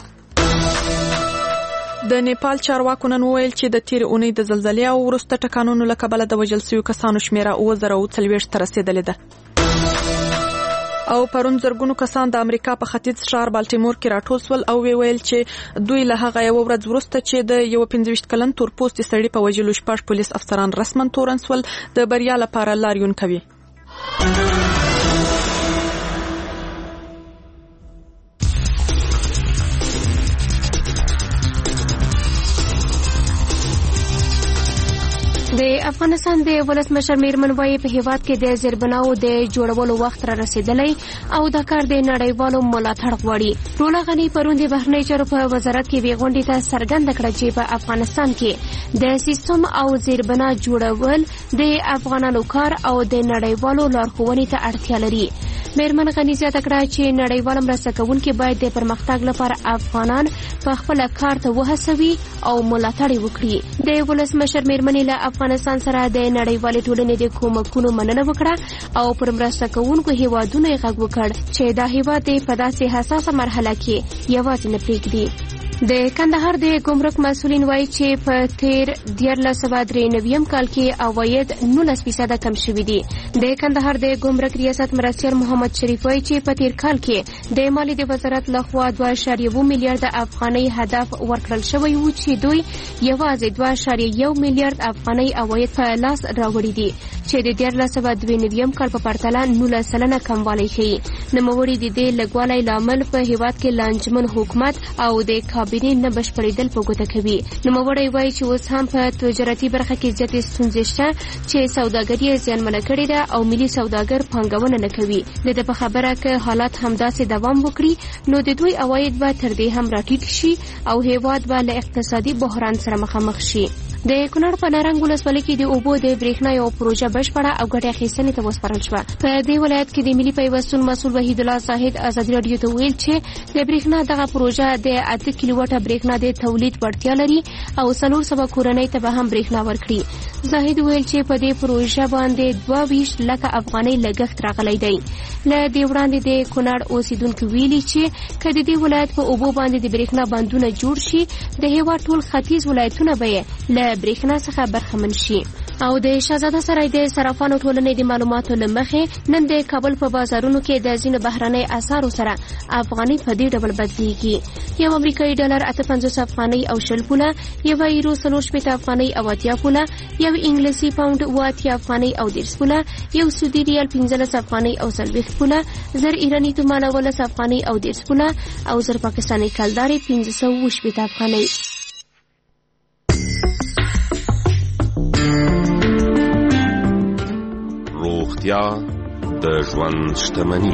د نیپال چارواکو نن وویل چې د تیرې اونۍ د زلزلې او وروسته ټکانونو له کبله د وژل سویو کسانو شمیره اووه زره او څلوېښت ته رسېدلې ده. او پرون زرګونو کسان د امریکا په ختیځ ښار بالټیمور کې راټول سول او ویل چې دوی له هغه یو ورځ وروسته چې د یو پنځه ویشت کلن تورپوستي سړي په وژلو شپږ پولیس افسران رسما تورن سول د بریا لپاره لاریون کوي. د افغانستان د ولسمشر میرمن وايي په هیواد کې د زیربناو د جوړولو وخت را رسیدلی او د کار د نړیوالو ملاتړ غواړي. رولا غنی پرون د بهرنی چارو په وزارت کې وی غونډې ته څرګنده کړه چې په افغانستان کې د سیستم او زیربنا جوړول د افغانانو کار او د نړیوالو لارښوونې ته اړتیا لري. میرمن غنی زیاته کړه چې نړیوال مرسته کوونکي باید د پرمختګ لپاره افغانان په خپل کار ته وهڅوي او ملاتړ وکړي. د ولسمشر میرمن له افغانستان سره د نړیوالې ټولنې د کومکونو مننه وکړه او پر مرسته کوونکو هیوادونو یې غږ وکړ چې دا هیواد په داسې حساسه مرحله کې یوازې نه پرېږدي. د کندهار د ګمرک مسؤلین وایي چې په تیر دیارلس سوه درې نویم کال کې عواید نولس فیصده کم شوي دي. د کندهار د ګمرک ریاست مرستیال محمد شریف وایي چې په تیر کال کې د مالیې د وزارت لخوا دوه اعشاریه اووه میلیارده افغانۍ هدف ورکړل شوی و چې دوی یوازې دوه اعشاریه یو میلیارد افغانۍ عواید په لاس راوړي دي چې د دیارلس سوه دوه نویم کال په پرتله نولس سلنه کموالی ښیي. نوموړي د دې لږوالی لامل په هیواد کې لانجمن حکومت او د کابینې نه بشپړېدل په ګوته کوي. نوموړی وایي چې اوس هم په تجارتي برخه کې زیاتې ستونزې شته چې سوداګري یې زیانمنه کړې ده او ملي سوداګر پانګونه نه کوي. د ده په خبره که حالات همداسې دوام وکړي نو د دوی عواید به تر دې هم راټیټ شي او هیواد به له اقتصادي بحران سره مخامخ شي. د کونړ په نارنګ ولسوالۍ کې د اوبو د برېښنا یو پروژه بشپړه او ګټې اخیستنې ته وسپارل شوه. په دې ولایت کې د ملي پیوستون مسؤل وحید الله زاهد ازادي راډیو ته ویل چې د برېښنا دغه پروژه د اته کیلو وټه برېښنا د تولید وړتیا لري او څلور سوه کورنۍ ته به هم برېښنا ورکړي. زاهد ویل چې په دې پروژه باندې دوه ویشت لکه افغانۍ لګښت راغلی دی. له دې وړاندې د کونړ اوسیدونکو ویلي چې که د دې ولایت په اوبو باندې د برېښنا بندونه جوړ شي د هېواد ټول ختیځ ولایتونه به یې له برېښنا څخه برخمن شي. او د شهزاده سرای د صرافانو ټولنې د معلوماتو له مخې نن د کابل په بازارونو کې د ځینو بهرنۍ اسعارو سره افغانۍ په دې ډول بدلیږي. یو امریکایي ډالر اته پنځوس افغانۍ او شل پوله، یو یورو څلور شپېته افغانۍ او اتیا پوله، یو انګلیسي پاونډ اووه اتیا افغانۍ او دېرش پوله، یو سعودي ریال پنځلس افغانۍ او څلوېښت پوله، زر ایراني تومان اوولس افغانۍ او دېرش پوله او زر پاکستاني کلدارې پنځه سوه اووه شپېته افغانۍ. روغتیا د ژوند شتمني.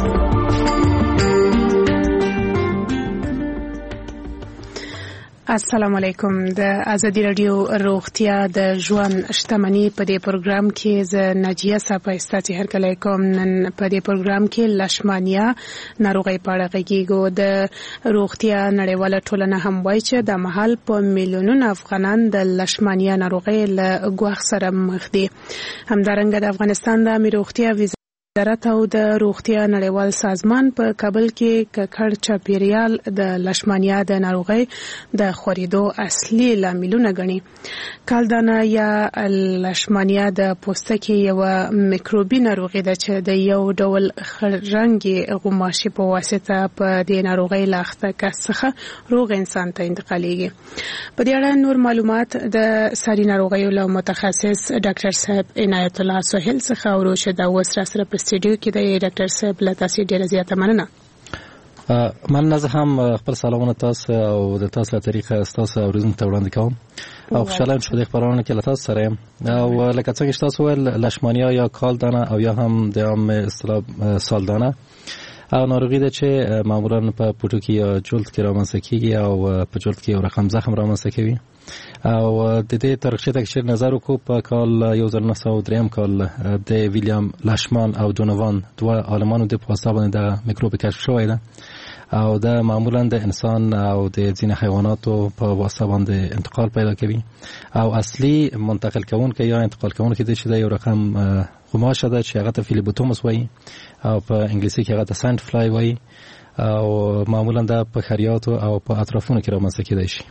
السلام علیکم. د ازادي رادیو روغتیا د ژوند شتمني په دې پروګرام کې ز ناجیه صاحب ستاسو هرکله کوم. نن په دې پروګرام کې لشمانیا ناروغي په اړه غږیږو. د روغتیا نړیواله ټولنه هم وایي چې د مهال په میلیونونو افغانان د لشمانیا ناروغي له ګواښ سره مخ دي. همدارنګه د افغانستان د روغتیا وزارت او د روغتیا نړیوال سازمان په کابل کې ککړ چاپیریال د لشمانیا د ناروغۍ د خورېدو اصلي لاملونه ګڼي. کالدانه یا لشمانیا د پوستکي یو میکروبي ناروغي ده چې د یو ډول خړرنګي غوماشي په واسطه په دې ناروغۍ له اخته کس څخه روغ انسان ته انتقالېږي. په دې اړه نور معلومات د ساري ناروغیو له متخصص ډاکټر صاحب عنایت الله سهیل څخه اورو چې دا اوس را سره په سټډیو کې د ډاکټر صاحب له تاسو ډیره زیاته مننه. مننه. زه هم خپل سلامونه تاسو او د تاسو له طریقه تاسو اوریدونکو ته وړاندې کوم او خوشاله یم چې په دې خبرونه کې له تاسو سره یم. او لکه څنګه چې تاسو ویل لشمانیا یا کالدانه او یا هم د عام اصطلاح سالدانه او ناروغي ده چې معمولا په پوټو کې یا جلد کې رامنځته کیږي او په جلد کې یو رقم زخم رامنځته کوي. او د دې تاریخچه ته چې نظر وکړو په کال یو زر نه سوه درې کال د ویلیام لاشمان او دونوان دوه عالمانو د پوسټ باندې د میکروب کشف شوی ده او دا معمولا د انسان او د ځینې حیواناتو په واسطه باندې انتقال پیدا کوي. او اصلي منتقل کوونکی یا انتقال کوونکی د چې د یو رقم غوماشه ده چې هغه ته فیلیبوتومس وایي او په انګلیسي کې هغه ته ساند فلای وایي او معمولا دا په خریاتو او په اطرافونو کې رامنځته کېدای شي.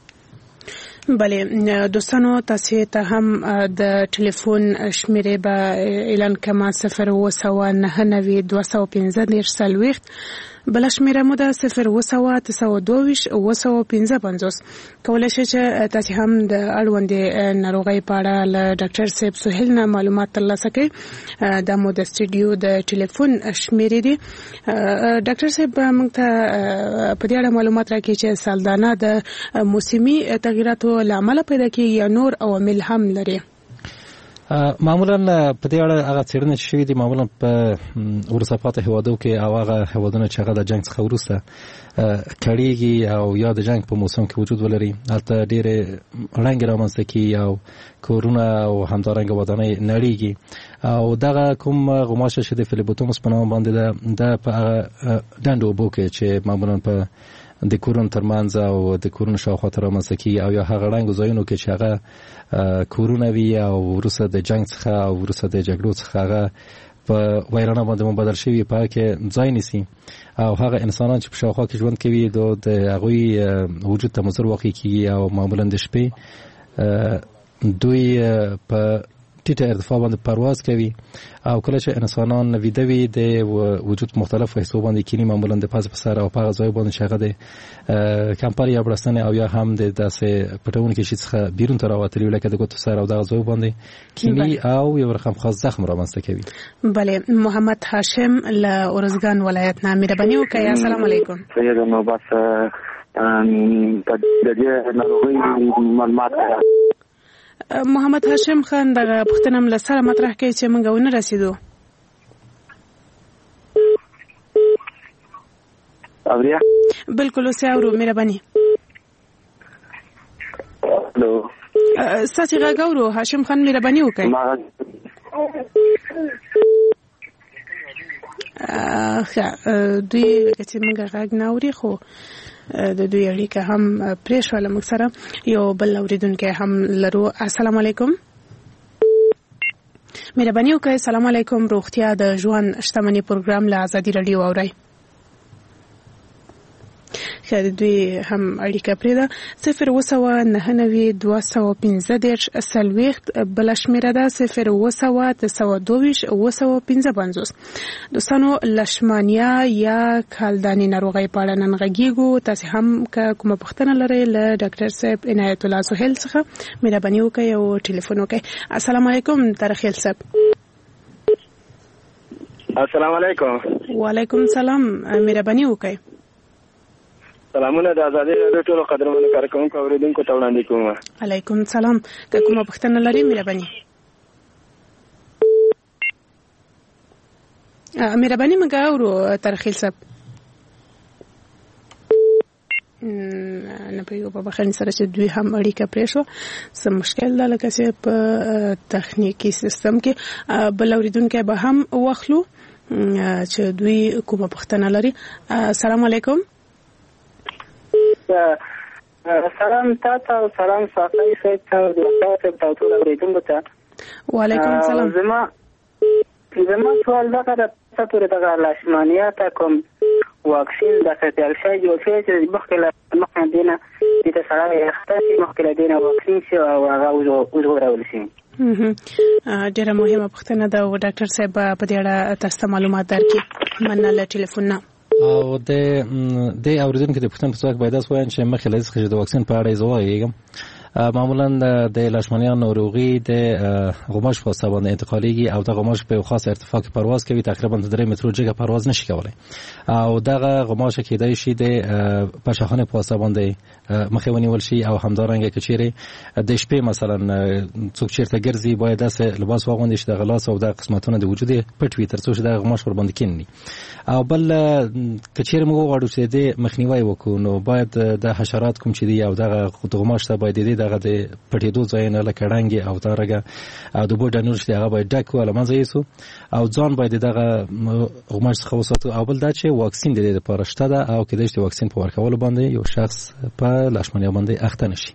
بله دوستانو، تاسو ته هم د ټلیفون شمیرې به اعلان کما صفر اوه سوه نهه نوي دوه سوه پنځه دېرش څلوېښت، بله شمیره مو ده صفر اوه سوه اته سوه دوه ویشت اوه سوه پنځه پنځوس. کولی شئ چې تاسو هم د اړوندې ناروغۍ په اړه له ډاکټر صاحب سهیل نه معلومات ترلاسه کړئ. دا مو د سټډیو د ټلیفون شمیرې دي. ډاکټر صاحب موږ ته په دې اړه معلومات راکړئ چې سالدانه د موسمي تغییراتو له امله پیدا کېږي یا نور عوامل هم لري؟ معمولا په دې اړه هغه څېړنې چې شوي دي معمولا په وروسته پاتې هېوادو کې او هغه هېوادونه چې هغه د جنګ څخه وروسته کړېږي او یا د جنګ په موسم کې وجود ولري، هلته ډېرې ړنګې رامنځته کېږي او کورونه او همدارنګه ودانۍ نړېږي. او دغه کوم غوماشه چې د فیلیبوتومس په نامه باندې ده دا په هغه ډنډو اوبو کې چې معمولا په د کورونو ترمنځ او د کورونو شاوخوا ته رامنځته کېږي او یا هغه ړنګو ځایونو کې چې هغه کورونه وي او وروسته د جنګ څخه او وروسته د جګړو څخه هغه په ویرانه باندې مبادل شوي په هغه کې ځای نیسي او هغه انسانان چې په شاوخوا کې ژوند کوي د هغوی وجود ته مضر واقع کېږي او معمولا د شپې دوی په ټیټه ارتفاع باندې پرواز کوي او کله چې انسانان ویده وي د وجود مختلف حصو باندې کینی معمولا د پاس په سر او په هغه ځای باندې چې هغه د کمپر یا بړستنې او یا هم د داسې پټونکي شي څخه بیرون ته راوتلي لکه د ګوتو سر او دغه ځای باندې کینی او یو رقم خاص زخم رامنځته کوي. بله، محمد هاشم له ارزګان ولایت نه، مهرباني وکړئ. السلام علیکم. سیدنا بس د دې ناروغۍ معلومات محمد هاشم خان دغه پوښتنه م له سره مطرح کړئ چې موږ ونه رسېدو. اوریا بالکل اوس اورو، مهرباني. هلو ستاسې غږ اورو هاشم خان، مهرباني وکړئ. ښه، دوی لکه چې موږ غږ نه اوري خو د دوی اړیکه هم پرې شوله. موږ سره یو بل اورېدونکی هم لرو. السلام علیکم. مهرباني وکړئ. السلام علیکم. روغتیا د ژوند شتمني پروګرام له ازادي راډیو اورئ. ښه، د دوی هم اړیکه پرې ده. صفر اوه سوه نهه نوي دوه سوه پنځه دېرش څلوېښت، بله شمېره ده صفر اوه سوه اته سوه دوه ویشت اوه سوه پنځه پنځوس. دوستانو، لشمانیا یا کالدانې ناروغۍ په اړه نن غږیږو. تاسې هم که کومه پوښتنه لرئ له ډاکټر صاحب عنایت الله سهیل څخه مهرباني وکړئ او ټلیفون وکړئ. السلام علیکم ترخیل صاحب. السلام علیکم. وعلیکم السلام، مهرباني وکړئ. سلامونه د ازادي راډیو ټولو قدرمنو کارکونکو اوریدونکو ته وړاندې کوم. علیکم السلام. که کومه پوښتنه لرئ مهرباني. مهرباني مګه اورو ترخیل صاحب نه په یو په بخښنې سره چې دوی هم اړیکه پرې شو سم مشکل ده لکه چې په تخنیکی سیستم کې بل اوریدونکو به هم واخلو چې دوی کومه پوښتنه لري. السلام علیکم. سلام تاسو او سلام صافي صاحب ته د تاسو په ټول اوریدونکو ته. وعلیکم السلام. زما زما سوال دا ده تاسو ته لاشمانیا ته کوم واکسین د خپل شای جوړ شوی چې مخکله مخکې دینه د سړی اختیاري مخکله دینه واکسین شي او هغه وژغورل شي. ډیره مهمه پوښتنه ده او ډاکټر صاحب په دې اړه تاسو معلومات درکړي. مننه له ټلیفون نه. او د د اوریدونکو د پوښتنې په ځواب باید تاسو وایم چې مخکې لږ څه د واکسین په اړه زوایږم. معمولا د لاشمانیا ناروغي د غماش په سبب انتقالیږي او د غماش په خاص ارتفاع کې پرواز کوي، تقریبا درې مترو جګه پرواز نشي کولای او دغه غماش کېدای شي د پښاخانه په سبب باندې مخې ونیول شي او همدارنګه کچيري د شپې مثلا څوک چیرته ګرځي باید داسې لباس واغوندي چې د غلاس او د قسمتونو د وجود پټ وي ترڅو چې د غماش ور باندې کینی. او بل کچيري موږ غواړو چې د مخنیوي وکړو نو باید د حشرات کوم چې دی او دغه غماش ته باید د دغه د پټېدو ځایونه لکه ډنګي او دارګه او د بوډانور چې هغه باید ډک ولا منځ یې او ځان باید دغه غماش څخه وساتو. او بل دا چې واکسین د دې لپاره شته ده او کله چې واکسین په ورکول باندې یو شخص په لاشمانیا باندې اخته نشي.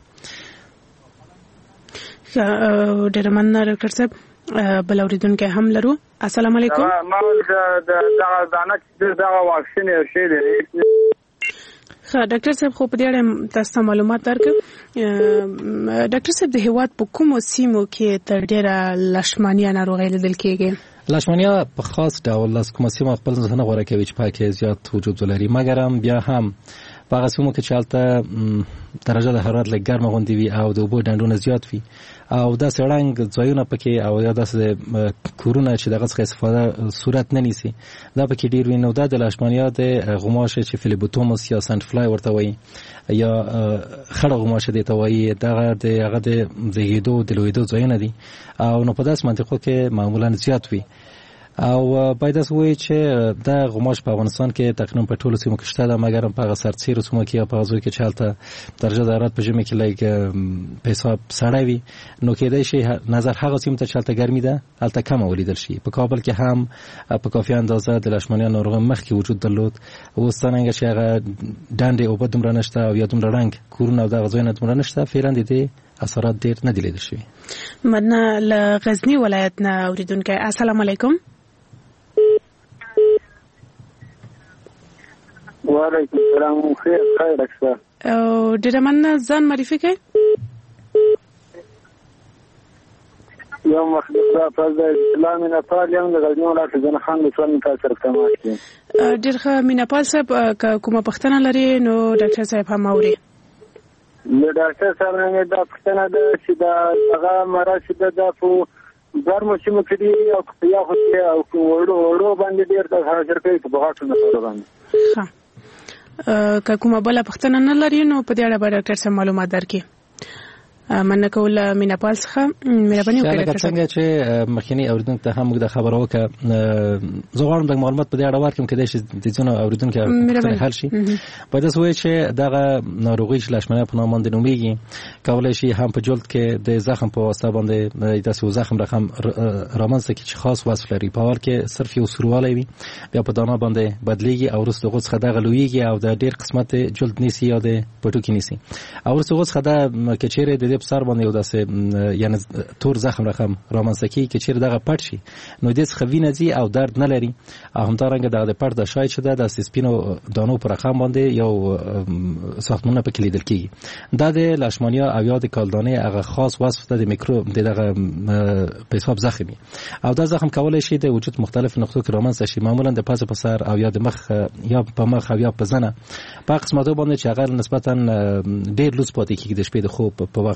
ډېر مننه ډاکټر صاحب. بل اوریدونکو هم لرو. السلام علیکم. ما د دغه دانه دغه واکسین یو شی دی. ښه ډاکټر صاحب خو په دې اړه تاسو معلومات درکړئ. ډاکټر صاحب د هیواد په کومو سیمو کې تر ډیره لاشمانیا ناروغي لیدل کېږي؟ لاشمانیا په خاص ډول لاس کومه سیمه خپل ځنه غوړه کوي چې پاکه زیات وجود لري، مګر هم بیا هم په هغه سیمو کې چې حالت درجه د حرارت لږ ګرمه غوندي وي او د اوبو ډنډونه زیات وي او داسې رنګ ځایونه پکې او یا داسې کورونه چې دغه څخه استفاده صورت نه نیسي دا پکې ډیر وي. نو دا د لاشمانیا د غماش چې فلیبوتوموس یا سنت فلای ورته وایي یا خړ غماش دی ته وایي دغه د هغه د زیږیدو د لویدو ځایونه دي او نو په داسې منطقو کې معمولا زیات وي. او باید اس وایي چې د غماش په افغانستان کې تقریبا په ټولو سیمو کې شته ده، مګر په هغه سرتسیرو سیمو کې په غزو کې چالتته درجه د حرارت په ژمي کې لږ په حساب سړی وي نو کېدای شي نظر هغه سیمو ته چالتته ګرمي ده هلته کم ولیدل شي. په کابل کې هم په کافي اندازه د لاشمانیا ناروغي مخکې وجود درلود او څنګه چې هغه ډنډې او بدومره نشته او یا دومره رنګ کورونه او دغه ځایونه دومره نشته فعلا د دې اثرات ډېر نه دي لیدل شوي. مننه له غزني ولایت نه اوریدونکو. السلام علیکم. وعلیکم السلام. خیر خیر ډاکټر. او ډېر مننه ځان معرفي کړئ. یو مخدوم فاز اسلام نپال یم د غزنی ولایت ځنه خان د څومره تاثیر تمام کړي. ډېر ښه میناپال صاحب کومه پښتنه لري نو ډاکټر صاحب هم اوري. له ډاکټر صاحب نه دا پښتنه ده چې دا هغه مراد د په ګرمو سیمو کې دي او یا خو او وړو وړو باندې ډېر د حاضر کوي په هغه څه باندې. ها که کومه بل پښتنه نه لري نو په دې اړه به ډاکټر صاحب معلومات درکړي. مننه کوله میناپال څخه. مهرباني وکړئ ډاکټر صاحب. څنګه چې مخکنی اوریدونکو ته هم د خبرو وکړه زه غواړم د معلومات په دې اړه ورکړم کېدای شي د ځینو اوریدونکو پوښتنې حل شي. باید اوس وایي چې دغه ناروغي چې لاشمانیا په نامه باندې نومیږي کولای شي هم په جلد کې د زخم په واسطه باندې داسې زخم رقم رامنځته کړي چې خاص وصف لري. په اول کې صرف یو سوروالی وي بیا په دانه باندې بدلیږي او وروسته هغه څخه دغه لویږي او د ډېر قسمت جلد نیسي یا د پټو کې نیسي او وروسته هغه څخه د کچېره د په سر باندې یو داسې یعنی تور زخم رقم رامنځته کیږي چې چیرې دغه پټ شي نو دې څخه وینه ځي او درد نه لري او همدارنګه دغه پټ د شاید شته د سپینو دانو پر رقم باندې یو ساختمانونه پکې لیدل کیږي. دا د لاشمانیا او یا د کالدانې هغه خاص وصف د میکروب دغه په حساب زخمي او دا زخم کولای شي د وجود مختلف نقطو کې رامنځته شي معمولا د پاسه په سر او یا د مخ یا په مخ او یا په زنه په قسمتو باندې چې هغه نسبتا ډېر لوس پاتې کیږي د شپې د خوب په وخت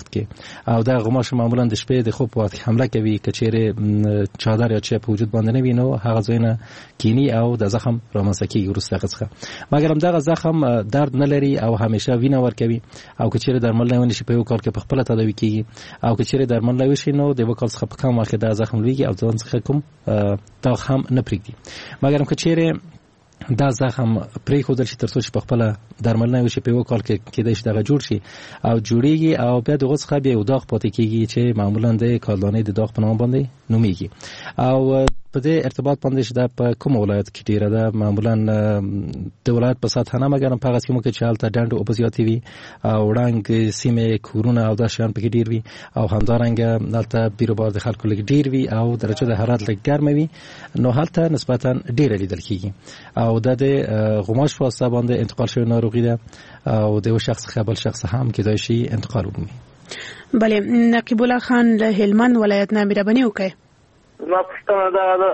کې او دا غوماش معمولا د شپې د خوب وخت حمله کوي کچېره چادر یا چې په وجود باندې نه وینو هغه ځینه کینی او د زخم رامنځته کیږي ورسته څخه مګر هم دا زخم درد نه لري او همیشه وینه ورکوي او کچېره درمل نه ونی شي په یو کال کې په خپل تداوی کیږي او کچېره درمل نه وشي نو د وکال څخه په کم وخت دا زخم لویږي او ځان څخه کوم تا هم نه پرېږدي مګر هم کچېره دا زخم پرې خو دل شي تر څو چې په خپل درمل نه وشي په یو کال کې کېدای شي دغه جوړ شي او جوړیږي او بیا دغه څخه بیا یو داغ پاتې کیږي چې معمولا د کالدانې د داغ په نوم باندې نومیږي او په دې ارتباط باندې چې دا په کوم ولایت کې ډیره ده معمولا د ولایت په سطح نه مګر په هغه سیمو کې چې حالت ډنډ او بزیاتي وي او وړاندې سیمه کورونه او دا شان پکې ډیر وي او همدارنګه دلته بیروبار د خلکو لګ ډیر وي او درجه د حرارت لګ ګرمه وي نو هلته نسبتا ډیر لیدل کیږي او د غوماش په واسطه باندې انتقال شوی ناروغي ده او د یو شخص څخه بل شخص هم کېدای شي انتقال وکړي. بله نقیب الله خان له هلمند ولایت نه مهرباني وکړئ. ما پښتنه ده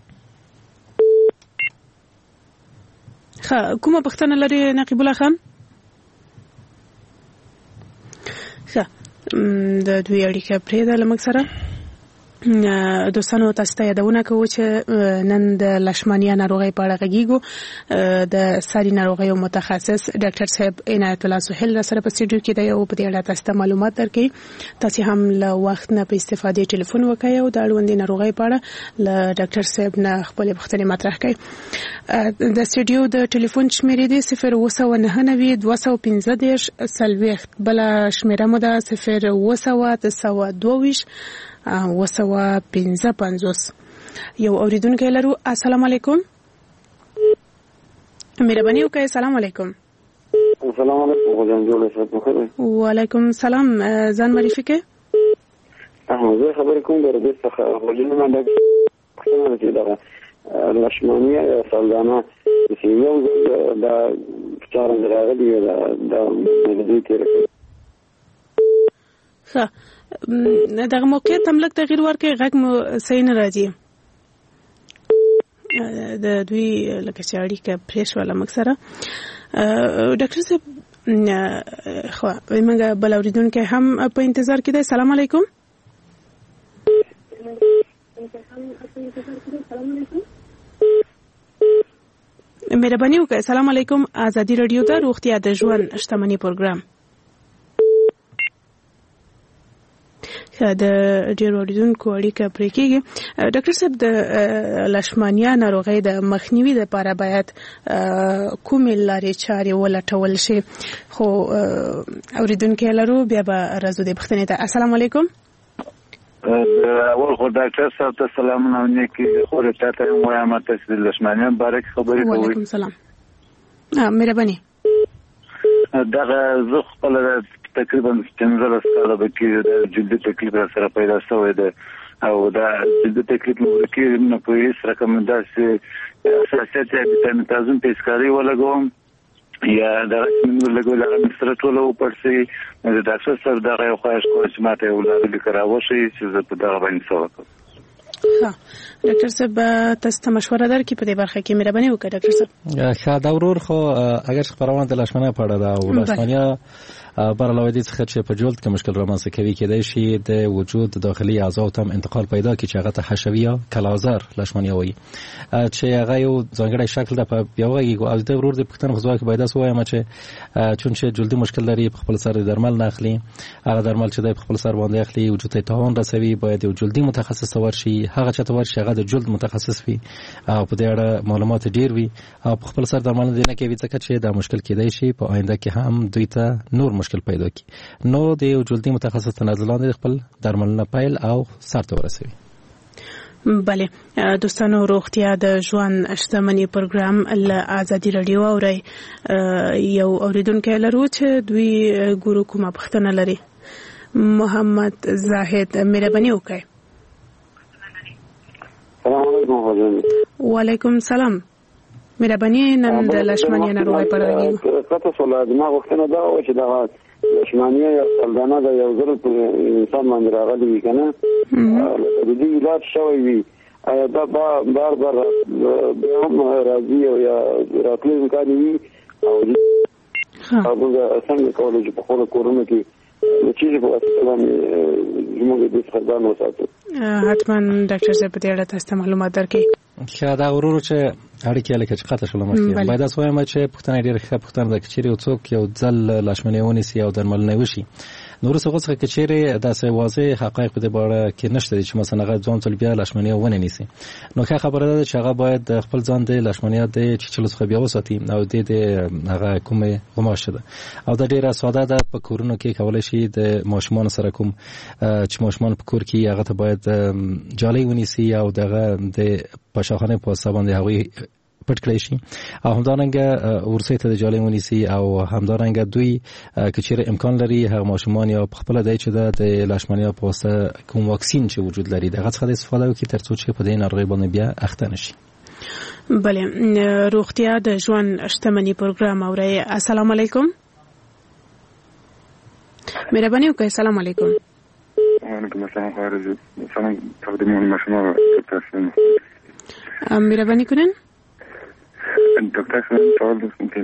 ښه کومه پښتنه لري نقیب الله خان؟ ښه د دوی اړیکه پرېږده له موږ سره. دوستانو تاسو ته یادونه کوو چې نن د لشمانیا ناروغۍ په اړه غږیږو د ساري ناروغیو متخصص ډاکټر صاحب عنایت الله سهیل را سره په سټوډیو کې دی او په دې اړه تاسو ته معلومات درکړي. تاسو هم له وخت نه په استفادې ټلیفون وکړئ او د اړوندې ناروغۍ په اړه له ډاکټر صاحب نه خپل پوښتنې مطرح کړئ. د سټوډیو د ټلیفون شمیرې دی صفر اوه سوه نهه نوي دوه سوه پنځه دېرش څلوېښت بله شمیره مو ده صفر اوه سوه اته سوه دوه ویشت اوه سوه پنځه پنځوس. یو اوریدونکی لرو. السلام علیکم. مهرباني وکړئ. السلام علیکم. السلام علیکم. غوډن جوړ شئ. وعلیکم السلام. ځان معرفي کړئ. زه خبرې کوم د ربیع څخه غوډن باندې څنګه چې دا لشمانیا یا سلدانه چې یو ځل دا چارن راغلی دا د دې تیر ښه دغه موقعیت هم لږ تغییر ورکړي غږ مو صحیح نه راځي د دوی لکه چې اړیکه پرې شوله موږ سره. ډاکټر صاحب خو موږ بل اورېدونکی هم په انتظار کې دی. سلام علیکم. مهرباني وکړئ. سلام علیکم. ازادي راډیو د روغتیا د ژوند شتمني پروګرام د ډېر اوریدونکو اړیکه پرې کېږي. ډاکټر صاحب د لشمانیا ناروغۍ د مخنیوي لپاره باید کومې لارې چارې ولټول شي خو اوریدونکي لرو بیا به راځو د پوښتنې ته. السلام علیکم. اول خو ډاکټر صاحب ته سلامونه نیکي خو ته ته وایم تاسو د لشمانیا بارک خبرې کوئ. وعلیکم السلام. مهرباني. دغه زه خپل تقریبا پنځه کاله بکې د جلدي تکلیف سره پیدا شوی دی او دا جلدي تکلیف نو کې نه په هیڅ رقم داسې اساسیت یا ویټامین په اسکاري ولګوم یا دا لګول هغه سره ټول او پرسي د ډاکټر سره دا یو خواهش کوم چې ماته ولادت لیکراو شي چې زه په دغه باندې سوال ها ډاکټر صاحب تاسو ته مشوره درکې په دې برخه کې مهرباني وکړئ. ډاکټر صاحب ښه دا ورور خو اگر خبرونه د لشمانیا په اړه دا او لشمانیا بر علاوه دې څخه چې په جلد کې مشکل رامنځته کوي کېدای شي د وجود داخلي اعضاء تم انتقال پیدا کړي چې هغه ته حشوي یا کلازر لشمانیا وایي چې هغه یو ځانګړی شکل ده په یوغه او د ورور د پښتنو خزوای کې باید اسو وایم چې چون چې جلدي مشکل لري په خپل سر درمل نه اخلي هغه درمل چې د خپل سر باندې اخلي وجود ته تاوان رسوي باید یو جلدي متخصص تور شي هغه چې تور شي هغه د جلد متخصص وي او په دې اړه معلومات ډیر وي او په خپل سر درمل نه کوي ځکه چې دا مشکل کېدای شي په آینده کې هم دوی ته نور مشکل پیدا کړي نو د یو جلدي متخصص تنازلان خپل درملنه پیل او سر ته ورسوي. بله دوستانو روغتیا د ژوند شتمني پروګرام له ازادي رادیو اوري یو اوریدونکو لرو چې دوی ګورو کومه پښتنه لري. محمد زاهد مهرباني وکړئ. السلام علیکم. وعلیکم السلام. مهرباني نن د لشمانیا ناروغي پر راغلی کته سولاد ما غوښتنه دا و چې دا لشمانیا یا سلدانه د یو ځل په انسان باندې راغلی وي کنه د دې علاج شوی وي ایا دا بار بار به هم راځي او یا راتلونکي امکان وي او هغه څنګه کولای چې په خپل کورونو کې چې په واسطه باندې زموږ د ځان وساتو. حتما ډاکټر صاحب په دې اړه تاسو معلومات درکړئ. ښه دا ورور چې اړیکې لکه چې قطع شول مخکې باید تاسو وایم چې پښتنه ډېر ښه پښتنه د کچېری او څوک یو ځل لاشمنې ونیسي او درملنه وشي نور څه غوښه کچېری داسې واضح حقایق په دې اړه کې نشته چې مثلا هغه ځان تل بیا لاشمنې ونه نیسي نو ښه خبره ده چې هغه باید خپل ځان د لاشمنې د چچلو څخه بیا وساتي او د دې هغه کومه غماشه ده او دا ډیره ساده ده په کورونو کې کولای شي د ماشومان سره کوم چې ماشومان په کور کې هغه ته باید جالي ونیسي او دغه د پښاخانه په سبا باندې هغوی پټ کړی شي او همدارنګه ورسې ته د جالي ونیسي او همدارنګه دوی کچېره امکان لري هغه ماشومان یا په خپل دای چې د لاشمانیا په واسطه کوم واکسین چې وجود لري دغه څخه استفاده وکړي ترڅو چې په دې ناروغي باندې بیا اخته نشي. بله روغتیا د ژوند شتمنۍ پروګرام اوري. السلام علیکم. مهرباني وکړئ. السلام علیکم. وعلیکم السلام. خارجي سلام تقدمون مشمول تاسو مهرباني کړئ. دکتر صاحب سوال ممکن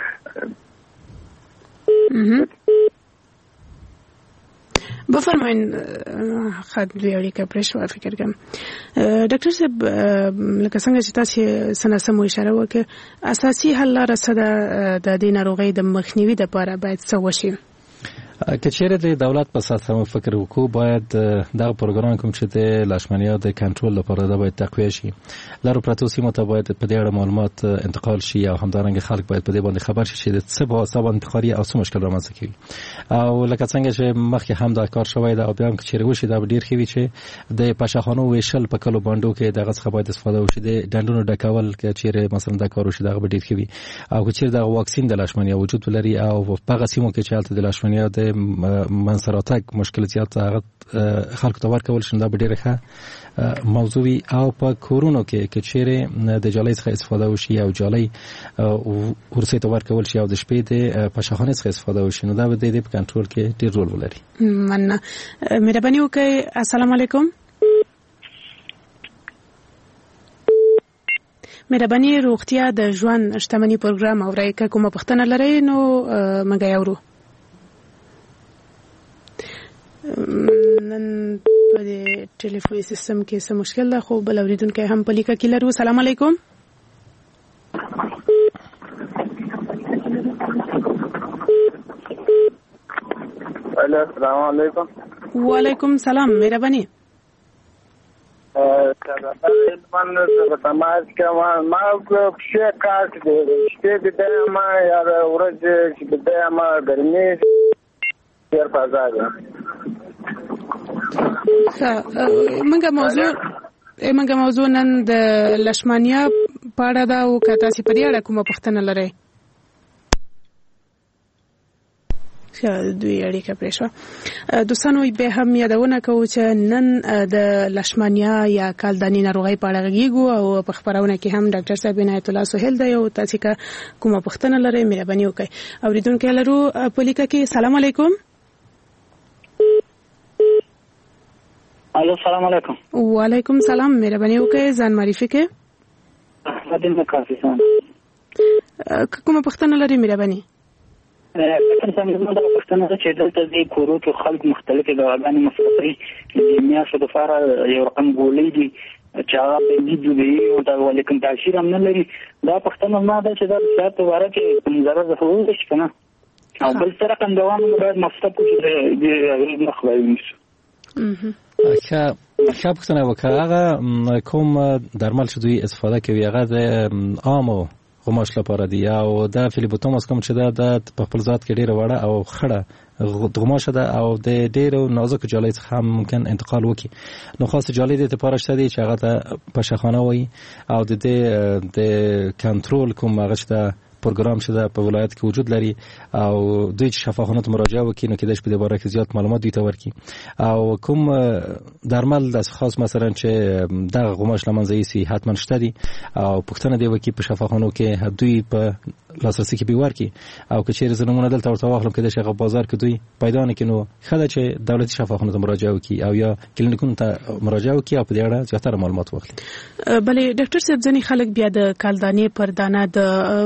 بفرمایئ. خد ویوري کا پرېښوا فکر کوم ډاکټر صاحب لکه څنګه چې تاسو سناسم اشاره وکړه اساسي حل لاره څه ده د دې ناروغۍ د مخنیوي لپاره باید څه وشي؟ کچېره د دولت په ساتنه فکر وکړو باید دغه پروګرام کوم چې د لاشمانیا د کنټرول لپاره دا باید تقویه شي لارو پراتو سیمه ته باید په دې اړه معلومات انتقال شي او همدارنګه خلک باید په دې باندې خبر شي چې د څه په سبب انتقالي او څه مشکل رامنځته کوي او لکه څنګه چې مخکې هم دا کار شوی دا او بیا هم کچېره وشي دا ډیر ښه وي چې د پښاخانو ویشل په کلو باندې کې دغه څخه باید استفاده وشي د ډنډونو ډکول کچېره مثلا دا کار وشي دا به ډیر ښه وي او کچېره د واکسین د لاشمانیا وجود لري او په هغه سیمو کې چې حالت د لاشمانیا د منصراتک مشکل زیات هغه خلکو ته ورکول شنده به ډیره ښه موضوعي او په کورونو کې کچېره د جالۍ څخه استفاده وشي او جالۍ ورسې ته ورکول شي او د شپې د پښاخانې څخه استفاده وشي نو دا به د دې په کنټرول کې ډیر رول ولري. مننه. مهرباني وکړئ. السلام علیکم. مهرباني روغتیا د ژوند شتمنۍ پروګرام اورئ که کومه پوښتنه لرئ نو مګا یورو نن په دې ټلیفوني سیستم کې څه مشکل ده خو بل اوریدونکو هم په لیکه کې لرو. السلام علیکم. السلام علیکم. وعلیکم السلام. مهرباني. من سماج کې ما څه کار دی چې د ما یا ورځ چې د ما ګرمي ډیر بازار منګه موضوع منګه موضوع نن د لشمانیا په اړه دا او کته چې په دې اړه کومه پوښتنه لرئ؟ دوی اړیکه پرېښوه. دوستانو به هم یادونه کوو چې نن د لشمانیا یا کالداني ناروغۍ په اړه غږیږو او په خبرونه کې هم ډاکټر صاحب عنایت الله سهیل دی او تاسو که کومه پوښتنه لرئ مهرباني وکړئ. اوریدونکو لرو په لیکه کې. السلام علیکم. الو السلام علیکم. وعلیکم السلام. مهرباني وکړئ ځان معرفي کړئ. احمد مکافي سان کومه پوښتنه لرئ مهرباني؟ ډاکټر صاحب زموږ د پښتنو چې دلته د کورو کې خلک مختلفې دواګانې مصرفوي د میاشتو لپاره یو رقم ګولۍ دي چې هغه بندي دي او دا ولیکن تاثیر هم نه لري دا پښتنو نه ده چې دا صحت لپاره کې کوم ضرر رسوي شي کنه او بل سره کوم دوام باید مصرف کړي د مخوي نشي. ښه ښه پوښتنه وکړه. هغه کوم درمل چې دوی استفاده کوي هغه د عامو غماش لپاره دی او دا فیلیبوتوماس کوم چې دا د په خپل ذات کې ډیره وړه او خړه غماشه ده او د ډیرو نازک جالۍ څخه هم ممکن انتقال وکړي نو خاص جالۍ د لپاره شته دي چې هغه ته پښاخانه وایي او د دې د کنټرول کوم هغه چې پروګرام شته په ولایت کې وجود لري او دوی چې شفاخانه ته مراجعه وکړي نو کېدای شي په دې باره کې زیات معلومات دوی ته ورکړي او کوم درمل د خاص مثلا چې دغه غماش لمنځه یې حتما شته دي او پښتنه دی وکړي په شفاخانو کې دوی په لاسرسي کې به ورکړي او که چیرې زمونږ دلته ورته واخلم کېدای شي هغه بازار کې دوی پیدا نه کړي نو ښه ده چې دولتي شفاخانو ته مراجعه وکړي او یا کلینیکونو ته مراجعه وکړي او په دې اړه زیاتره معلومات واخلي. بلې ډاکټر صاحب ځینې خلک بیا د کالدانې پر دانه د بوټونو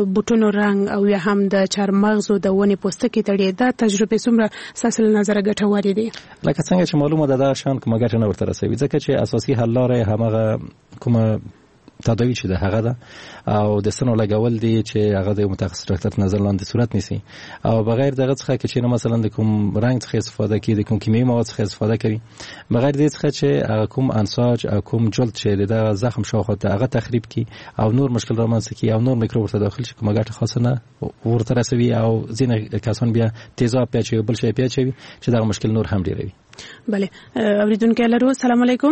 ګلانو رنگ او یا هم د چارمغزو د ونې پوستکي تړي دا تجربه څومره ساسل نظر ګټورې دي؟ لکه څنګه چې معلومه ده دا شان کومه ګټه نه ورته رسوي ځکه چې اساسي حل لاره همغه کومه تداوی چې ده هغه ده او د سنو لګول دي چې هغه د متخصص ډاکټر نظر لاندې صورت نیسي او بغیر دغه څخه چې نه مثلا د کوم رنگ څخه استفاده کوي د کوم کیمیاوي مواد څخه استفاده کوي بغیر دې څخه چې هغه کوم انساج او کوم جلد چې د زخم شاوخوا ته هغه تخریب کی او نور مشکل رامنځته کی او نور میکروب ورته داخل شي کومه ګټه خاصه نه ورته رسوي او ځینې کسان بیا تیزاب پیاچوي بل شي پیاچوي چې دا مشکل نور هم ډیروي. بله اوریدونکو لرو سلام علیکم.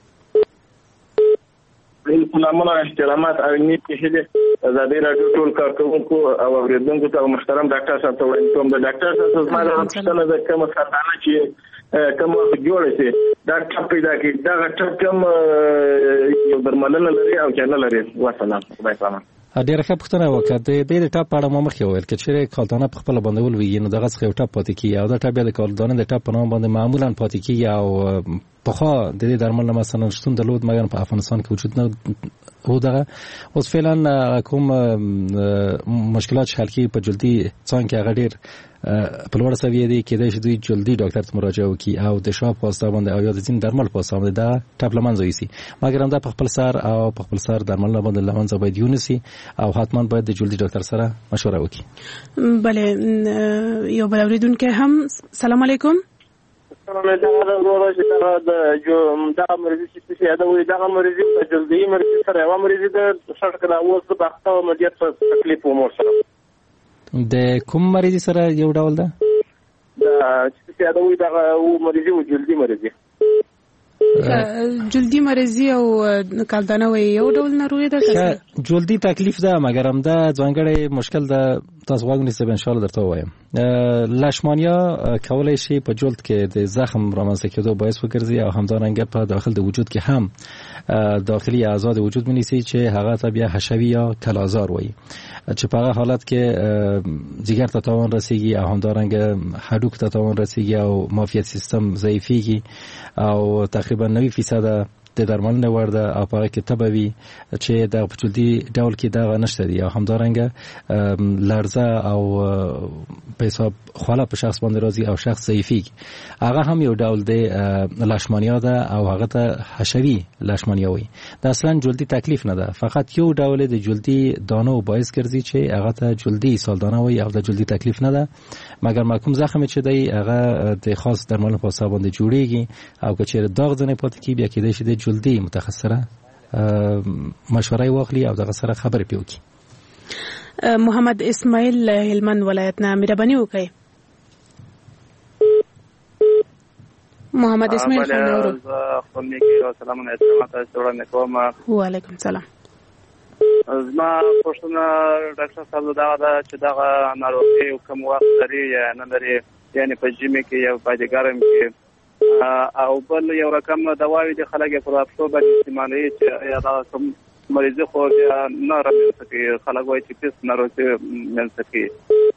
سلامونه احترامات او نیت هله زادي رادیو ټول کارکونکو او اوریدونکو ته محترم ډاکټر صاحب ته وړاندې کوم. د ډاکټر صاحب زما د پښتنه د کوم ساتانه چې کوم جوړ شي دا ټاپ پیدا کی دا ټاپ کوم یو درملنه لري او چنل لري. والسلام خدای پامان. ډیره ښه پوښتنه وکړه. د دې ټاپ په اړه ما مخکې وویل چې چیرې کالدانه په خپل باندې ولوي نو دغه څخه یو ټاپ پاتې کیږي او دا ټاپ د کالدانه د ټاپ په نوم باندې معمولا پاتې کیږي او پخوا د دې درمل مثلا شتون درلود مګر په افغانستان کې وجود نه و. دغه اوس فعلا کوم مشکلات حل کی په جلدی څنګه هغه ډیر په لوړ سویه دي کېدای شي دوی جلدی ډاکټر ته مراجعه وکړي او د شاپ واسطه باندې او یا د ځین درمل په واسطه باندې دا ټاپ لمنځه ويسي مګر هم دا په خپل سر او په خپل سر درمل باندې لمنځه باید یونسي او حتما باید د جلدی ډاکټر سره مشوره وکړي. بله یو بل اوریدونکو هم سلام علیکم. السلام علیکم ورحمۃ اللہ. د جو دا مریض چې څه دا وي دا مریض د جلدی مریض سره یو مریض د شرط کړه اوس د وخت او مدیت په تکلیف ومور سره د کوم مریض سره یو ډول ده دا چې دا وي دا او مریض او جلدی مریض جلدی مریضی او کالدانه وي یو ډول ناروغي ده. جلدی تکلیف ده مګر هم دا ځانګړی مشکل ده تاسو واګ نیسته ان شاء الله درته وایم. لاشمانیا کولای شي په جلد کې د زخم رامنځته کېدو باعث وګرځي او همدارنګه په داخل د وجود کې هم داخلي اعضاء د وجود منیسي چې هغه ته بیا حشوي یا کلازار وایي چې په هغه حالت کې جگر ته تاوان رسیږي او همدارنګه هډوک ته تاوان رسیږي او معافیت سیستم ضعیفيږي او تقریبا نوي فیصد د درملنې ورده او په کې تبوي چې د پچولدي ډول کې دا نشته دي او همدارنګه لرزه او په حساب خلا په شخص باندې راځي او شخص ضعیفي هغه هم یو ډول دی لاشمانیا ده او هغه ته حشوي لاشمانیا وي. دا اصلا جلدی تکلیف نه ده فقط یو ډول د جلدی دانو باعث ګرځي چې هغه ته جلدی سالدانه وي او د جلدی تکلیف نه ده مګر محکوم زخم چې دی هغه د خاص درمل په حساب باندې جوړیږي او که چیرې داغ ځنه پاتې کی بیا کېدای شي د جلدی متخصصه مشوره واخلي او دغه سره خبرې پیوکي. محمد اسماعیل هلمند ولایت نه مهرباني وکړئ. محمد اسماعیل خنورو خپل کې سلام علیکم تاسو وړاندې کوم. وعلیکم سلام. زما پښتنه ډاکټر صاحب دا دا چې دا ناروغي کوم وخت لري یا نه لري یعنی په جیمه کې یا په ګرم کې او بل یو رقم دواوی د خلک په افسو باندې استعمالي چې یا دا کوم مریض خو نه راځي چې خلک وایي چې کس ناروغي منځکي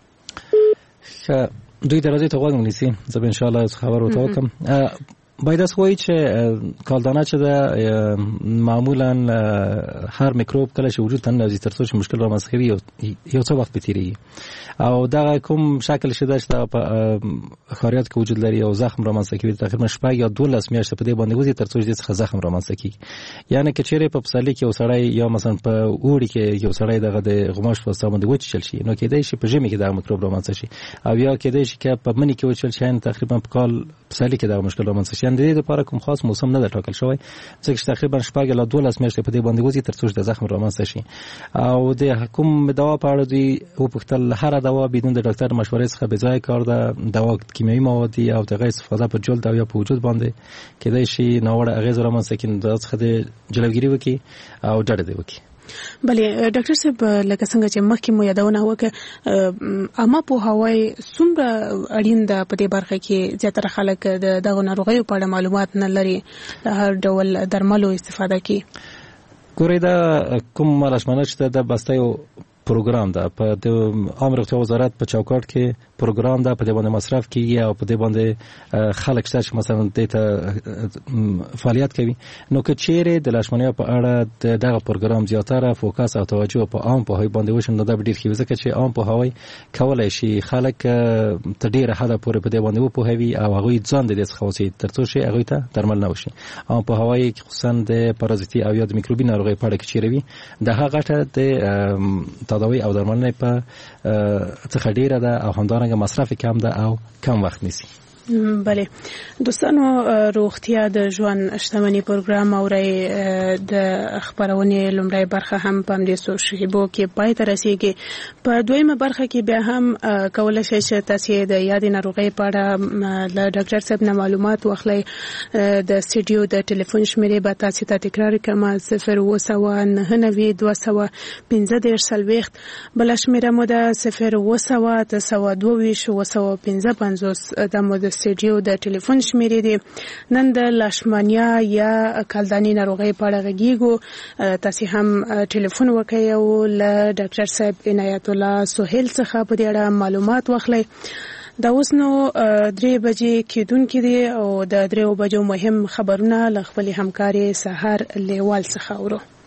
ښه دوی درځي ته غوږ ونیسي زه ان شاء الله خبر ورته وکم. باید اس وایي چې کالدانه چې دا معمولا هر میکروب کله چې وجود ته نوځي ترڅو چې مشکل رامنځته کوي یو څه وخت بتیریږي او دا کوم شکل شته چې په خاریات کې وجود لري او زخم رامنځته کوي تقریبا شپږ یا دولس میاشتې په دې باندې وځي ترڅو چې څه زخم رامنځته کوي. یعنی چې چیرې په پسالي کې وسړی یا مثلا په اوړي کې یو سړی دغه د غماش په ستامه د وچ چل شي نو کېدای شي په ژمي کې دا میکروب رامنځته شي او یا کېدای شي چې په منی کې وچل شي تقریبا په کال پسالي کې دا مشکل رامنځته شي. د دې لپاره کوم خاص موسم نه ټاکل شوی ځکه چې تقریبا شپږ لا دولس میاشتې په دې باندې وځي ترڅو چې زخم رامنځته شي او د حکومت دوا په اړه دی او په خپل هر دوا بدون د ډاکټر مشورې څخه به ځای کار ده دوا کیمیاوي مواد او د غیر استفاده په جلد او یا په وجود باندې کېدای شي ناوړه اغیز رامنځته کړي د څخه د جلوګیری وکړي او ډډه دی وکړي. بله ډاکټر صاحب لکه څنګه چې مخکې مو یادونه وکړه اما په هواي څومره اړین ده په دې برخه کې زیاتره خلک د دغه ناروغیو په اړه معلومات نه لري هر ډول درملو استفاده کوي. ګورې دا کوم لاشمانه چې د بسته یو پروګرام ده په د عام روغتیا وزارت په چوکاټ کې پروګرام دا په دې باندې مصرف کیږي او په دې باندې خلک چې مثلا د ته فعالیت کوي نو که چیرې د لاشمانیا په اړه دغه پروګرام زیاتره فوکس او توجه په عام پوهاوی باندې وشي نو دا ډیر ښه ځکه چې عام پوهاوی کولای شي خلک تر ډیره حده پورې په دې باندې وپوهوي او هغوی ځان د دې څخه وسي ترڅو چې هغوی ته درمل نه وشي. عام پوهاوی خصوصا د پارازیتي او یا د میکروبي ناروغۍ په اړه کې چیرې وي د هغه غټه د تداوی او درملنې په څخه ډیره ده او همدارنګه مصرف کم ده او کم وخت نیسي. بله دوستانو روغتیا د ژوند شتمنۍ پروګرام اوري د خبرونې لومړی برخه هم په دې سو شیبو کې پای ته رسیدي. په دویمه برخه کې بیا هم کولای شئ چې تاسو د یاد ناروغۍ په اړه له ډاکټر صاحب نه معلومات واخلئ. د سټډیو د ټلیفون شمیرې به تاسو ته تکرار کړم صفر اوه سوه نهه نوي دوه سوه پنځه دېرش څلوېښت بله شمیره مو ده صفر اوه سوه اته سوه دوه ویشت اوه سوه پنځه پنځوس دا مو د سټډیو د ټلیفون شمیرې دي. نن د لاشمانیا یا کلداني ناروغۍ په اړه غږیږو. تاسو هم ټلیفون وکړئ او له ډاکټر صاحب عنایت الله سهیل څخه په دې اړه معلومات واخلئ. دا اوس نو درې بجې کېدونکې دي او د درېو بجو مهم خبرونه له خپلې همکارې سهار لیوال څخه اورو.